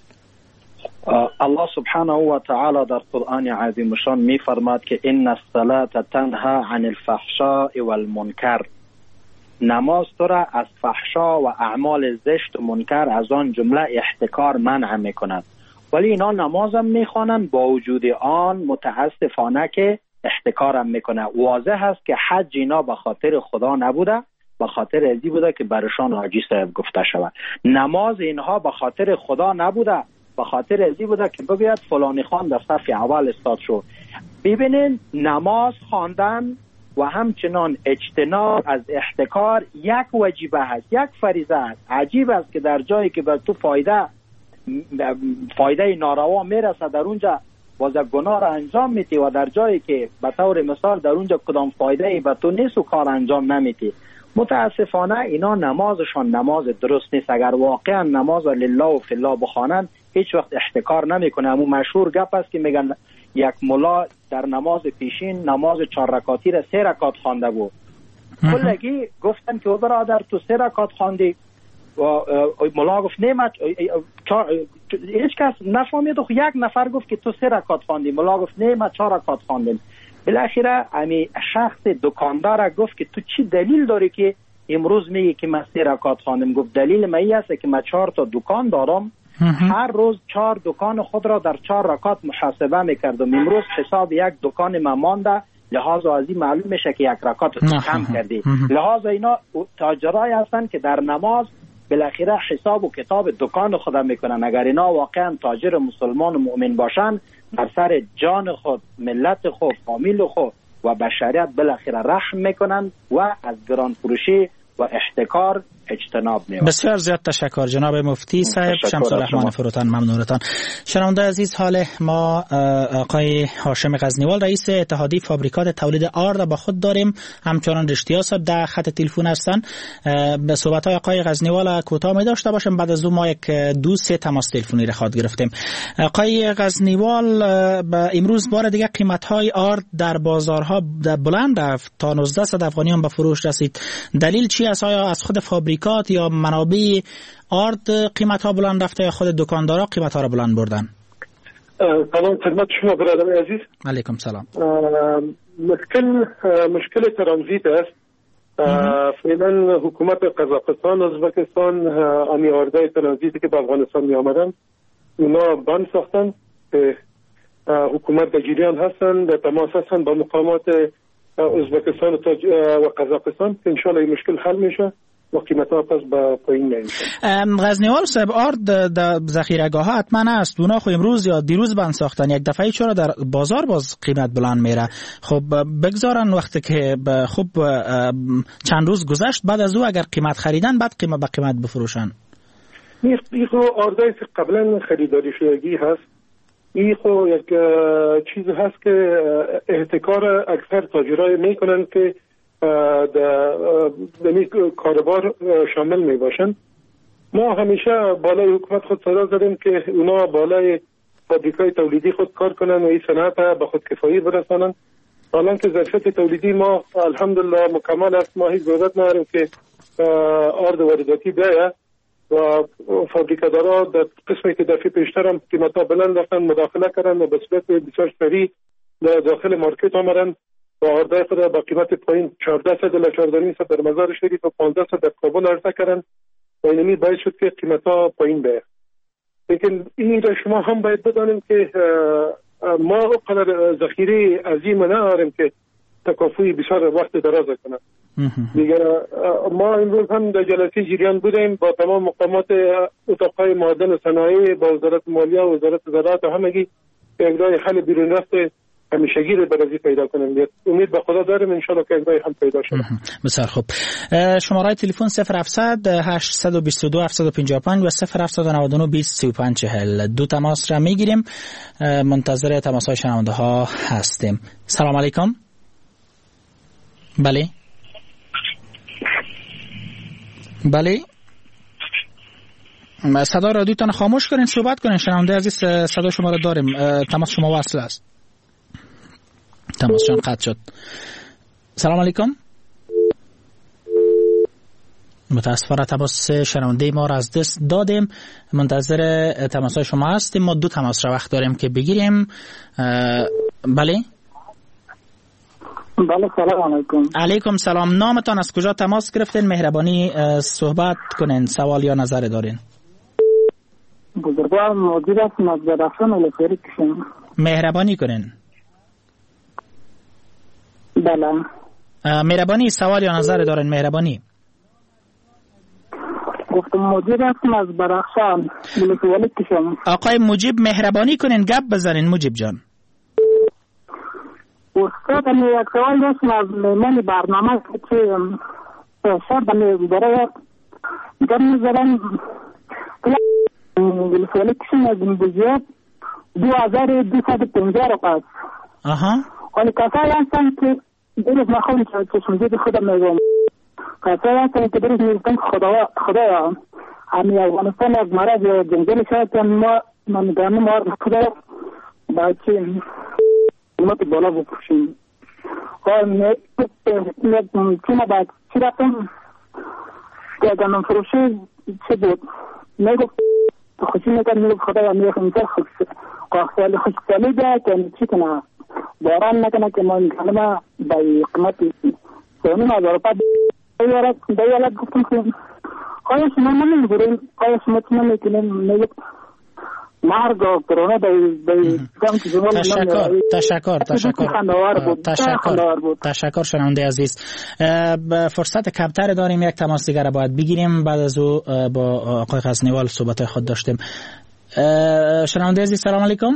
الله سبحانه و تعالی در قرآن عظیم شان میفرماد که ان الصلاة تنها عن الفحشاء والمنکر، نماز تو را از فحشا و اعمال زشت و منکر از آن جمله احتکار منع میکند. ولی اینا نماز هم میخوانن، با وجود آن متاسفانه که احتکار هم میکنه. واضح است که حج اینا به خاطر خدا نبوده، به خاطر ازی بوده که برشان حاجی صاحب گفته شود. نماز اینها به خاطر خدا نبوده، به خاطر ازی بوده که بگوید فلانی خان در صف اول استاد شد. ببینین نماز خواندن و همچنان اجتناب از احتکار یک واجبه هست، یک فریضه است. عجیب است که در جایی که به تو فایده ناروا میرسه در اونجا باز گناه را انجام میتی و در جایی که به طور مثال در اونجا کدام فایده به تو نیست و کار انجام نمیتی. متاسفانه اینا نمازشان نماز درست نیست. اگر واقعا نماز لله و فی الله بخوانند هیچ وقت احتکار نمیکنه. همون مشهور گپ است که میگن یک ملا در نماز پیشین نماز 4 رکعتی را 3 رکعت خوانده بود. کلگی گفتن که برادر تو 3 رکعت خواندی و ملا گفت نه، هیچ کس نفهمید. یک نفر گفت که تو 3 رکعت خواندی، ملا گفت نه من 4 رکعت خواندم. بالاخره امی شخص دکاندار گفت که تو چی دلیل داری که امروز میگی که من 3 رکعت خواندم؟ گفت دلیل من این است که من 4 تا دکان دارم، هر روز 4 دکان خود را در 4 رکعت محاسبه میکردم. امروز حساب یک دکان من مانده، لحاظا از این معلوم میشه که 1 رکعت کم کردی. لحاظا اینا تاجرای هستن که در نماز بالاخره حساب و کتاب دکان خود میکنن. اگر اینا واقعا تاجر مسلمان و مؤمن باشن، بر سر جان خود، ملت خود، فامیل خود و بشریت بالاخره رحم میکنن و از گران فروشی و احتکار اجتناب میکنن. بسیار زیاد تشکر جناب مفتی صاحب شمس الرحمن فروتن، ممنونتان. شنونده عزیز، حال ما آقای هاشم غزنیوال رئیس اتحادیه فابریکات تولید آرد با خود داریم، همچنان رشتیا صاحب در خط تلفن هستن. به صحبت های آقای غزنیوال کوتاه می داشته باشیم، بعد از اون ما یک 2-3 تماس تلفنی را خواهد گرفتیم. آقای غزنیوال، امروز بار دیگه قیمت های آرد در بازارها بلند رفت تا 1900 افغانی هم به فروش رسید. دلیل چی است؟ آیا از خود فابریکات یا منابع آرد قیمت ها بلند رفته یا خود دکاندارا قیمت ها را بلند بردن؟ سلام خدمت شما برادر عزیز. علیکم سلام. مشکل ترانزیت است. فعلا حکومت قزاقستان و ازبکستان امی آردای ترانزیتی که به افغانستان می آمدن اونا بند ساختن. حکومت در جریان هستن، در تماس هستن با مقامات ازبکستان و قزاقستان. انشاءالله این مشکل حل میشه و قیمت ها پس با پایین نمیشه. غزنیوال صاحب، آرد در ذخیره‌گاه ها حتما است. اونا خو امروز یا دیروز بند ساختن، یک دفعه چرا در بازار باز قیمت بلند میره؟ خب بگذارن وقتی که خوب چند روز گذشت بعد از او اگر قیمت خریدن بعد قیمت به قیمت بفروشن. این خو آردایی که قبلا خریداری شدگی هست. این خو یک چیز هست که احتکار اکثر تاجرای میکنن که در کاربار شامل می باشن. ما همیشه بالای حکومت خود صدا زدیم که اونا بالای فابریکای تولیدی خود کار کنن و این صنعت به خود کفایی برسانن حالا که ظرفیت تولیدی ما الحمدلله مکمل است، ما هیچ ضرورت نداریم که آرد وارداتی بیاید و فابریکادارا در قسمی که دفعه پیشتر هم قیمتا بلند رفتن مداخله کردن و به صورت بسیار سریع داخل مارکت آمدن و آرده خود با قیمت پایین 1400 الی 1400 در مزار شریف و 1500 در کابل عرضه کردن و اینمی باعث شد که قیمتا پایین بیاید. لیکن این را شما هم باید بدانیم که ما اونقدر ذخیره عظیم نداریم که تکافوی بسیار وقت دراز کنه. دیگه ما امروز هم در جلسه جریان بودیم با تمام مقامات اتاقهای معدن و صنایع، با وزارت مالیه و وزارت زراعت و همگی یک راه حل بیرون رفت همیشگی رو برازی پیدا کنیم. امید به خدا داریم ان شاء الله که یک راه حل پیدا شه. بسیار خوب. شماره تلفن 0700 822 755 و 0799 20 35 40 دو تماس را میگیریم. منتظر تماس های شنونده ها هستیم. سلام علیکم. بله بله، صدا رادیوتان خاموش کنین، صحبت کنین. شنونده عزیز صدا شما را داریم، تماس شما وصل است. تماسشان قطع شد. سلام علیکم. متاسفانه تماس شنونده ما را از دست دادیم، منتظر تماس های شما هستیم. ما دو تماس را وقت داریم که بگیریم. بله بله، سلام علیکم. علیکم سلام. نامتان، از کجا تماس گرفتین؟ مهربانی صحبت کنین، سوال یا نظر دارین؟ بزرگوار موجود هستم از درخشان ولسوالی کشم. مهربانی کنین. بله. مهربانی سوال یا نظر دارین؟ مهربانی. گفتم موجود هستم از درخشان ولسوالی کشم. آقای مجیب مهربانی کنین گپ بزنین. مجیب جان. استاد من یک سوال داشتم از میمون برنامه که شرط من برای گم میزدن ولسوالی کشم از این بجیب 2250 رو پس. ولی کسایی هستن که درست نخواهی چشمدید خودم میگم، کسایی هستن که درست میگفتن خدایا همی افغانستان از مرض یا جنگل شاید ما میگم ما خدا باید که قیمت بالا بپوشیم. چون باید چی رفتم که گندم فروشی چه بود میگفت خوشی میکرد، میگفت خدایا میگفتم خوشسالی بیا که چی کنه باران نکنه که ما میکنم با قیمت 3000 بیارد. گفتم که آیا شما نمیگوریم، آیا شما چی نمیکنیم؟ میگفت مرگ و کرونا تشکر شنونده عزیز. فرصت کمتر داریم، یک تماس دیگر باید بگیریم. بعد از او با آقای غزنیوال صحبت خود داشتیم. شنونده عزیز سلام علیکم.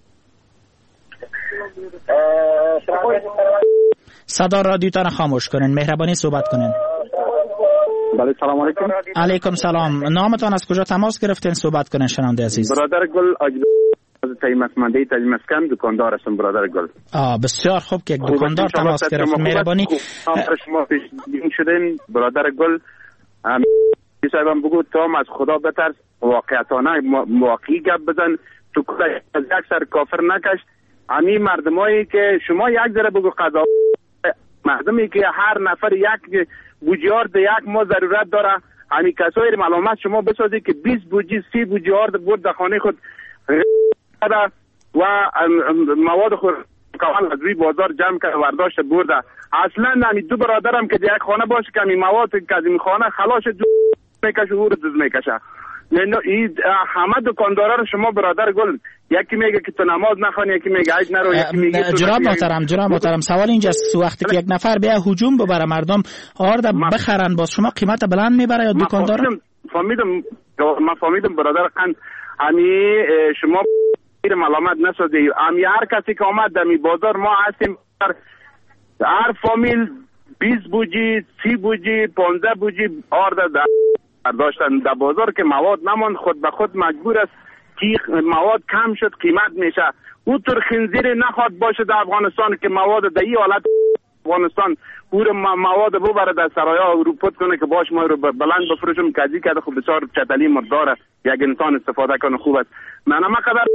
صدا رادیوتان خاموش کنین، مهربانی صحبت کنین. بله سلام علیکم. علیکم سلام. نامتان، از کجا تماس گرفتین؟ صحبت کنین شنونده عزیز. برادر گل از تایمسمنده تجمسکن، دکاندار هستم برادر گل. بسیار خوب که دکاندار تماس گرفت. مهربانی شما پیش بین شدین برادر گل. صاحبم بگو تو از خدا بترس، واقعیتانه واقعی گپ بزن، تو از یک سر کافر نکش. همین مردمایی که شما یک ذره بگو قضا مردمی که هر نفر یک بوجیارد یک ما ضرورت داره، همین کسایی رو ملامت شما بسازی که 20 بوجی 30 بوجیارد برد در خانه خود و مواد خود کامل از روی بازار جمع کرده ورداشت برده. اصلا همین دو برادرم که یک خانه باشه که همین مواد که از این خانه خلاص دو میکشه و دو میکشه. همه دکاندارا رو شما برادر گل، یکی میگه که تو نماز نخوانی، یکی میگه عید نرو، یکی میگه جناب محترم سوال اینجاست، وقتی که یک نفر بیا هجوم ببره مردم آرد بخرن، باز شما قیمت بلند میبره یا دکاندار؟ من فهمیدم برادر قند، امی شما ملامت نسازی. امی هر کسی که آمد دمی بازار ما هستیم، هر فامیل 20 بوجی 30 بوجی 15 بوجی آرد داشتن در بازار که مواد نماند، خود به خود مجبور است که مواد کم شد قیمت میشه. او طور خنزیر نخواد باشه در افغانستان که مواد در این حالت افغانستان پور مواد ببره در سرایا رو پت کنه که باش ما رو بلند بفروشم کجی کرده. خب بسیار چتلی مرداره یک انسان استفاده کنه خوب است. من قدر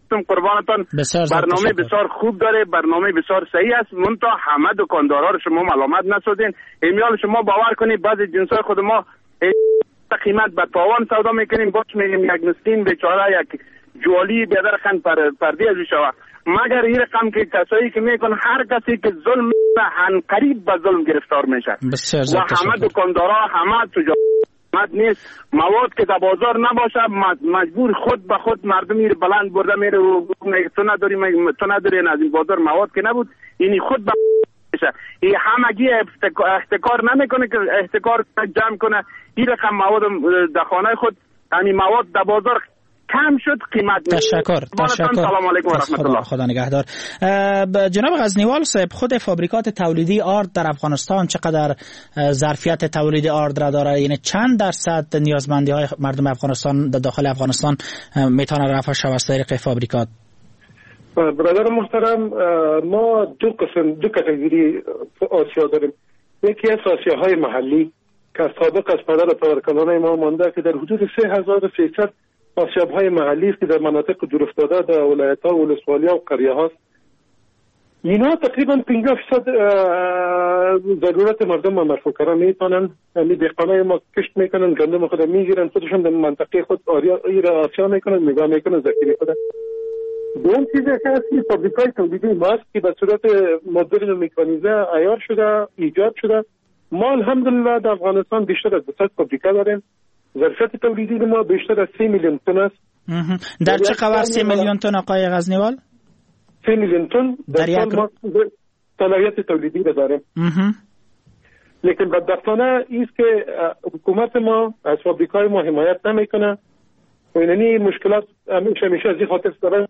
قربانتان. برنامه بسیار خوب داره، برنامه بسیار صحیح است. منتها همه دکاندارا رو شما ملامت نسازین. امیال شما باور کنید بعضی جنسای خود ما قیمت به تاوان سودا میکنیم، باش میگیم یک مسکین بیچاره یک جوالی بیادرخن پردی از شود. مگر این رقم که کسایی که میکن هر کسی که ظلم هن قریب به ظلم گرفتار میشه و همه دکاندارا همه تجارت نیست. مواد که در بازار نباشه مجبور خود به خود مردم میره بلند برده میره و تو نداری از این بازار مواد که نبود اینی خود میشه. این همگی احتکار نمیکنه که احتکار جمع کنه این رقم مواد در خانه خود همین مواد در بازار کم شد قیمت تشکر. سلام علیکم و رحمت الله. خدا نگهدار. جناب غزنیوال صاحب، خود فابریکات تولیدی آرد در افغانستان چقدر ظرفیت تولید آرد را داره؟ یعنی چند درصد نیازمندی های مردم افغانستان در داخل افغانستان میتونه رفع شود از طریق فابریکات؟ برادر محترم، ما دو کاتگوری آسیا داریم. یکی از آسیاهای محلی که سابق از پدر و پدرکانان ما مانده که در حدود 3300 آسیاب‌های محلی است که در مناطق دورافتاده در ولایت‌ها و ولسوالی‌ها و قریه‌ها است. اینا تقریبا 50% ضرورت مردم ما مرفوع کردن میتونن. یعنی دهقانای ما کشت میکنن، گندم خود میگیرن، خودشون در منطقه خود آسیا میکنن، نگاه میکنن ذخیره خود. دوم چیزی که هست این فابریکای تولیدی ماست که به صورت مدرن و مکانیزه عیار شده، ایجاد شده. ما الحمدلله در افغانستان بیشتر از 200 فابریکا داریم. ظرفیت تولیدی ما بیشتر از 3 میلیون تن است. در چه خبر 3 میلیون تن آقای غزنیوال؟ 3 میلیون تن در سال ما صلاحیت تولیدی رو داریم. لیکن بدبختانه ایست که حکومت ما از فابریکای ما حمایت نمیکنه و اینی مشکلات همیشه از این خاطر داره.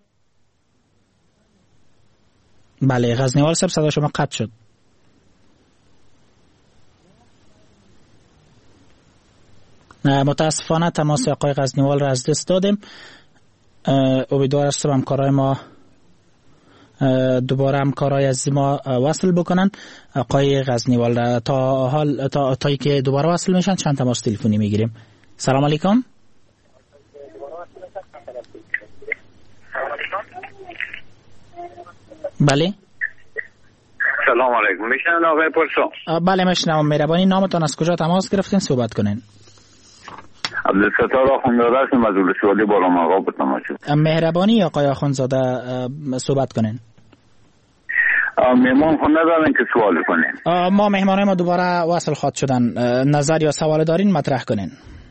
بله غزنیوال صاحب صدا شما قطع شد. متاسفانه تماس آقای غزنیوال را از دست دادیم. امیدوار هستم همکارای ما دوباره همکارای از ما وصل بکنن آقای غزنیوال را. تا که دوباره وصل میشن چند تماس تلفنی میگیریم. سلام علیکم. بله سلام علیکم. میشنم آقای پرسو؟ بله میشنم. مهربانی نامتان از کجا تماس گرفتین صحبت کنین؟ عبدالستار آخوندزاده هستم از ولسوالی بالامرغاب به تماس شد. مهربانی آقای آخوندزاده صحبت کنین. مهمان خود ندارن که سوال کنین؟ ما مهمانای ما دوباره وصل خواهد شدن. نظر یا سوال دارین مطرح کنین.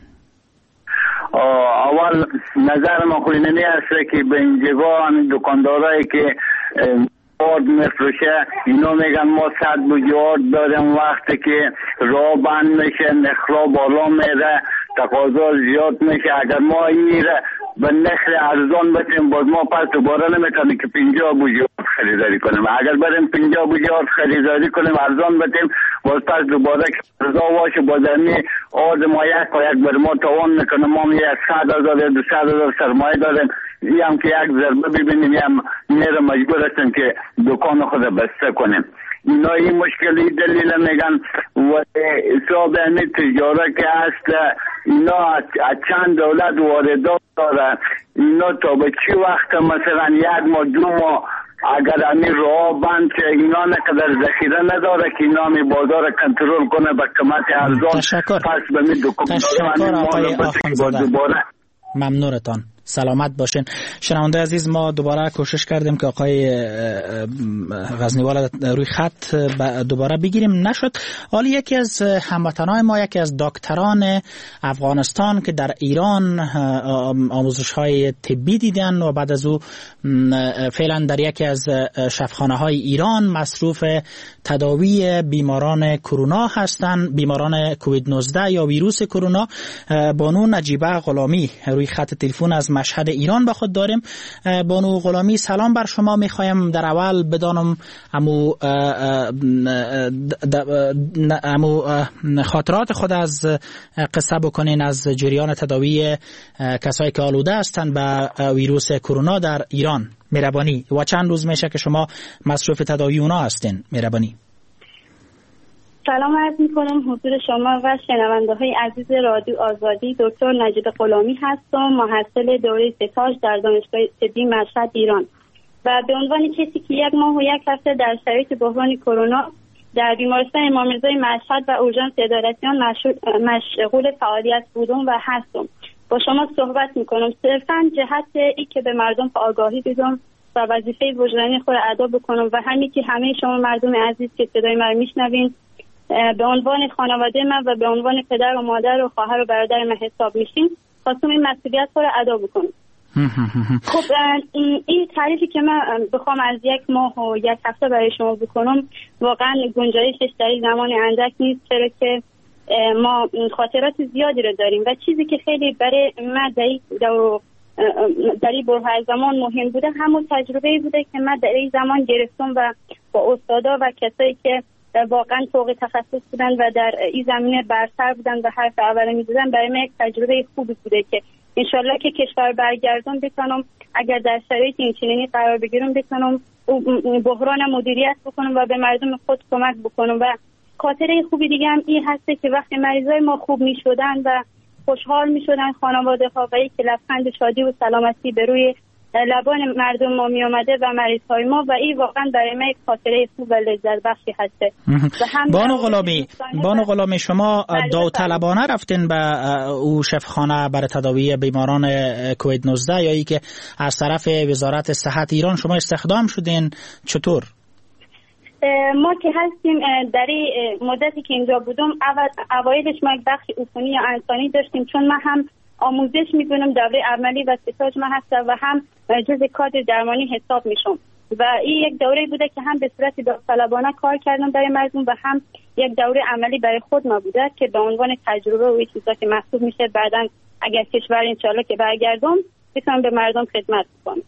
اول نظر ما خود اینه است که به اینجا همین دکاندارایی که آرد میفروشه اینا میگن ما 100 بوجه آرد داریم، وقتی که راه بند میشه نخلا بالا میره تقاضا زیاد میشه. اگر ما این به نرخ ارزان بتیم باز ما پس دوباره نمیتونیم که 50 بوجه آرد خریداری کنیم. اگر بریم 50 بوجه آرد خریداری کنیم ارزان بتیم باز پس دوباره که ارزا باشه باز این آرد ما یک بر ما توان میکنه. ما یک 100,000 یا 200,000 سرمایه داریم، این هم که یک ضربه ببینیم هم میره مجبور هستیم که دکان خود بسته کنیم. اینا این مشکلی دلیل میگن و حساب همین تجاره که هست اینا از چند دولت واردات داره. اینا تا به چی وقت مثلا یک ماه دو ماه اگر همین راه بند که اینا نقدر ذخیره نداره که اینا می بازار کنترل کنه به قیمت ارزان پس به می دوباره. ممنونتان. سلامت باشین. شنونده عزیز، ما دوباره کوشش کردیم که آقای غزنیوال روی خط دوباره بگیریم، نشد. حالا یکی از هموطنان ما، یکی از دکتران افغانستان که در ایران آموزش‌های طبی دیدن و بعد از او فعلا در یکی از شفاخانه‌های ایران مصروف تداوی بیماران کرونا هستند، بیماران کووید 19 یا ویروس کرونا. بانو نجیبه غلامی روی خط تلفن از مشهد ایران با خود داریم. بانو غلامی سلام بر شما. میخوایم در اول بدانم امو خاطرات خود از قصه بکنین از جریان تداوی کسایی که آلوده هستند به ویروس کرونا در ایران. مهربانی. و چند روز میشه که شما مصروف تداوی اونا هستین؟ مهربانی. سلام عرض می‌کنم حضور شما و شنونده‌های عزیز رادیو آزادی. دکتر نجیب غلامی هستم، محصل دوره ستاژ در دانشگاه طبی مشهد ایران و به عنوان کسی که 1 ماه و 1 هفته در شرایط بحران کرونا در بیمارستان امام رضا مشهد و اورژانس عدالتیان مشغول فعالیت بودم و هستم، با شما صحبت می‌کنم صرفاً جهت ای که به مردم آگاهی بدم و وظیفه وجدانی خود ادا بکنم و همین که همه شما مردم عزیز که صدای من میشنوین به عنوان خانواده من و به عنوان پدر و مادر و خواهر و برادر من حساب میشین، خواستم این مسئولیت رو ادا بکنم. خب این تعریفی که من بخوام از 1 ماه و 1 هفته برای شما بکنم واقعا گنجایشش در این زمان اندک نیست، چرا که ما خاطرات زیادی رو داریم و چیزی که خیلی برای من در این برهه زمان مهم بوده همون تجربه بوده که من در این زمان گرفتم و با استادا و کسایی که واقعا فوق تخصص بودن و در این زمینه برتر بودن و حرف اوله می‌زدن، برای من یک تجربه خوبی بوده که انشالله که کشور برگردم بتونم اگر در شرایط این چنینی قرار بگیرم بتونم بحران مدیریت بکنم و به مردم خود کمک بکنم. و خاطره خوبی دیگه هم این هسته که وقتی مریضای ما خوب می‌شدن و خوشحال می‌شدن خانواده‌ها و یک لبخند شادی و سلامتی به روی لبان مردم ما می آمده و مریض‌های ما و این واقعا برای من یک خاطره خوب و لذت بخشی هسته. بانو غلامی شما داوطلبانه رفتین به او شفاخانه برای تداوی بیماران کووید 19 یا ای که از طرف وزارت صحت ایران شما استخدام شدین؟ چطور؟ ما که هستیم در مدتی که اینجا بودم اوایلش ما یک بخش عفونی یا انسانی داشتیم، چون من هم آموزش می‌کنم دوره عملی و استاژ من هستم و هم جزء کادر درمانی حساب میشم و این یک دوره بوده که هم به صورت داوطلبانه کار کردم برای مردم و هم یک دوره عملی برای خود ما بوده که به عنوان تجربه و چیزا که محسوب میشه بعداً اگر کشور انشالله که برگردم بتونم به مردم خدمت کنم.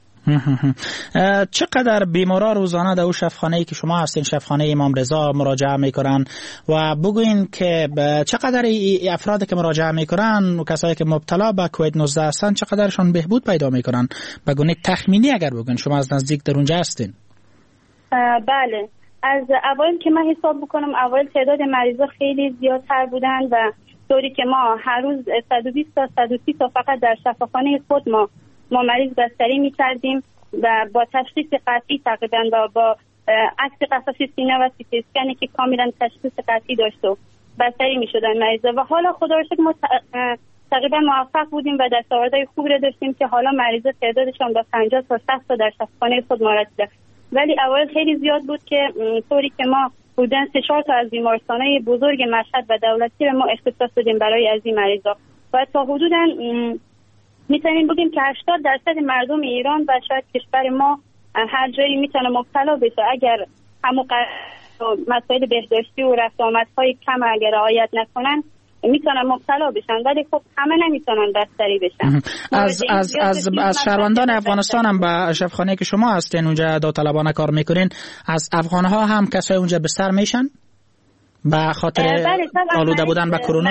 چقدر بیمارا روزانه در اون شفاخانه‌ای که شما هستین شفاخانه امام رضا مراجعه میکنن و بگوین که چقدر افرادی که مراجعه میکنن و کسایی که مبتلا به کووید 19 هستن چقدرشان بهبود پیدا میکنن؟ بگونه تخمینی اگر بگین، شما از نزدیک در اونجا هستین. بله، از اول که من حساب بکنم اول تعداد مریضا خیلی زیادتر بودن و طوری که ما هر روز 120 تا 130 تا فقط در شفاخانه خود ما مریض بستری می‌کردیم و با تشخیص قطعی تقریبا و با عکس قفسه سینه و سی اسکنی که کاملا تشخیص قطعی داشت و بستری می‌شدن مریضا و حالا خدا رو شکر ما تقریبا موفق بودیم و دستاوردهای خوبی رو داشتیم که حالا مریضا تعدادشون با 50 تا 100 تا در شفاخانه خود ما رسیده، ولی اول خیلی زیاد بود که طوری که ما بودن 3-4 تا از بیمارستان‌های بزرگ مشهد و دولتی رو ما اختصاص دادیم برای از این مریضا و تا حدوداً میتونیم بگیم که 80% مردم ایران و شاید کشور ما هر جایی میتونه مبتلا بشه اگر همون مسائل بهداشتی و رفت آمدهای کم اگر رعایت نکنن میتونن مبتلا بشن، ولی خب همه نمیتونن بستری بشن. از شهروندان افغانستان هم به شفاخانه که شما هستین اونجا داوطلبانه کار میکنین، از افغانها هم کسای اونجا بستر میشن به خاطر آلوده بودن به کرونا؟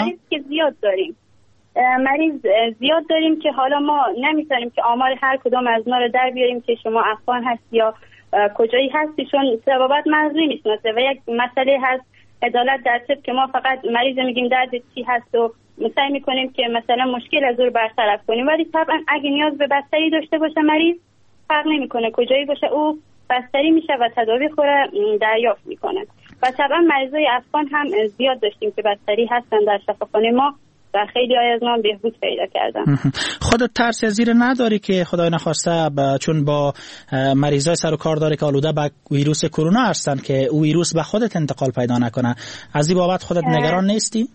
مریض زیاد داریم که حالا ما نمیتونیم که آمار هر کدام از ما رو در بیاریم که شما افغان هست یا کجایی هستی، چون ضوابط منظوری میشناسه و یک مسئله هست عدالت در طب که ما فقط مریض میگیم درد چی هست و سعی میکنیم که مثلا مشکل از اون برطرف کنیم، ولی طبعا اگه نیاز به بستری داشته باشه مریض فرق نمیکنه کجایی باشه، او بستری میشه و تداوی خوره دریافت میکنه و طبعا مریضای افغان هم زیاد داشتیم که بستری هستن در شفاخانه ما و خیلی از ما بهبود پیدا کردن. خودت ترس از زیر نداری که خدای نخواسته چون با مریضای سر و کار داره که آلوده به ویروس کرونا هستن که او ویروس به خودت انتقال پیدا نکنه، از این بابت خودت نگران نیستی؟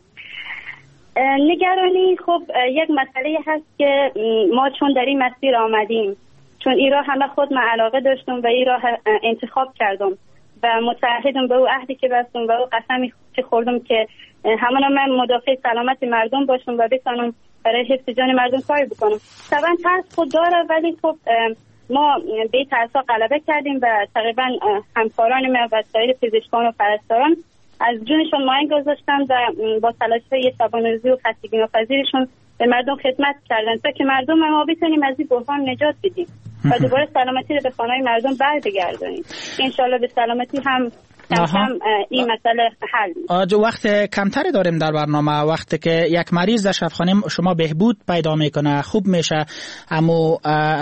نگرانی خب یک مسئله هست که ما چون در این مسیر آمدیم، چون این راه همه خود من علاقه داشتم و این راه انتخاب کردم و متعهدم به او عهدی که بستم و او قسمی که خوردم که همانا من مدافع سلامت مردم باشم و بتونم برای حفظ جان مردم کاری بکنم. طبعا ترس خود داره، ولی خب ما به ترسا غلبه کردیم و تقریبا همکاران ما و سایر پزشکان و پرستاران از جونشون مایه گذاشتن و با تلاش‌های شبانه‌روزی و خستگی ناپذیرشون به مردم خدمت کردن تا که مردم ما بتونیم از این بحران نجات بدیم و دوباره سلامتی رو به خانه‌های مردم برگردونیم. انشالله به سلامتی هم کم کم این مسئله حل میشه. وقت کمتری داریم در برنامه. وقتی که یک مریض در شفاخانه شما بهبود پیدا میکنه، خوب میشه، اما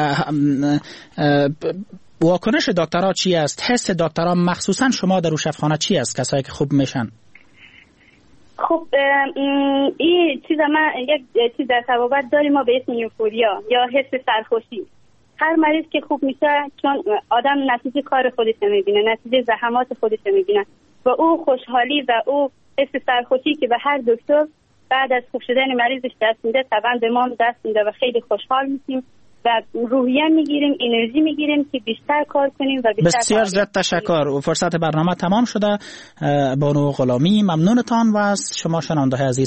واکنش دکترها چی است؟ حس دکترها مخصوصا شما در شفاخانه چی است کسایی که خوب میشن؟ خب این چیز ما یک چیز در طبابت داریم ما به اسم یوفوریا یا حس سرخوشی. هر مریض که خوب میشه چون آدم نتیجه کار خودش میبینه، نتیجه زحمات خودش میبینه و او خوشحالی و او حس سرخوشی که به هر دکتر بعد از خوب شدن مریضش دست میده طبعا به ما دست میده و خیلی خوشحال میشیم و روحیه میگیریم، انرژی میگیریم که بیشتر کار کنیم و بیشتر. بسیار زیاد تشکر. و فرصت برنامه تمام شده. بانو غلامی ممنونتان و از شما شنونده عزیز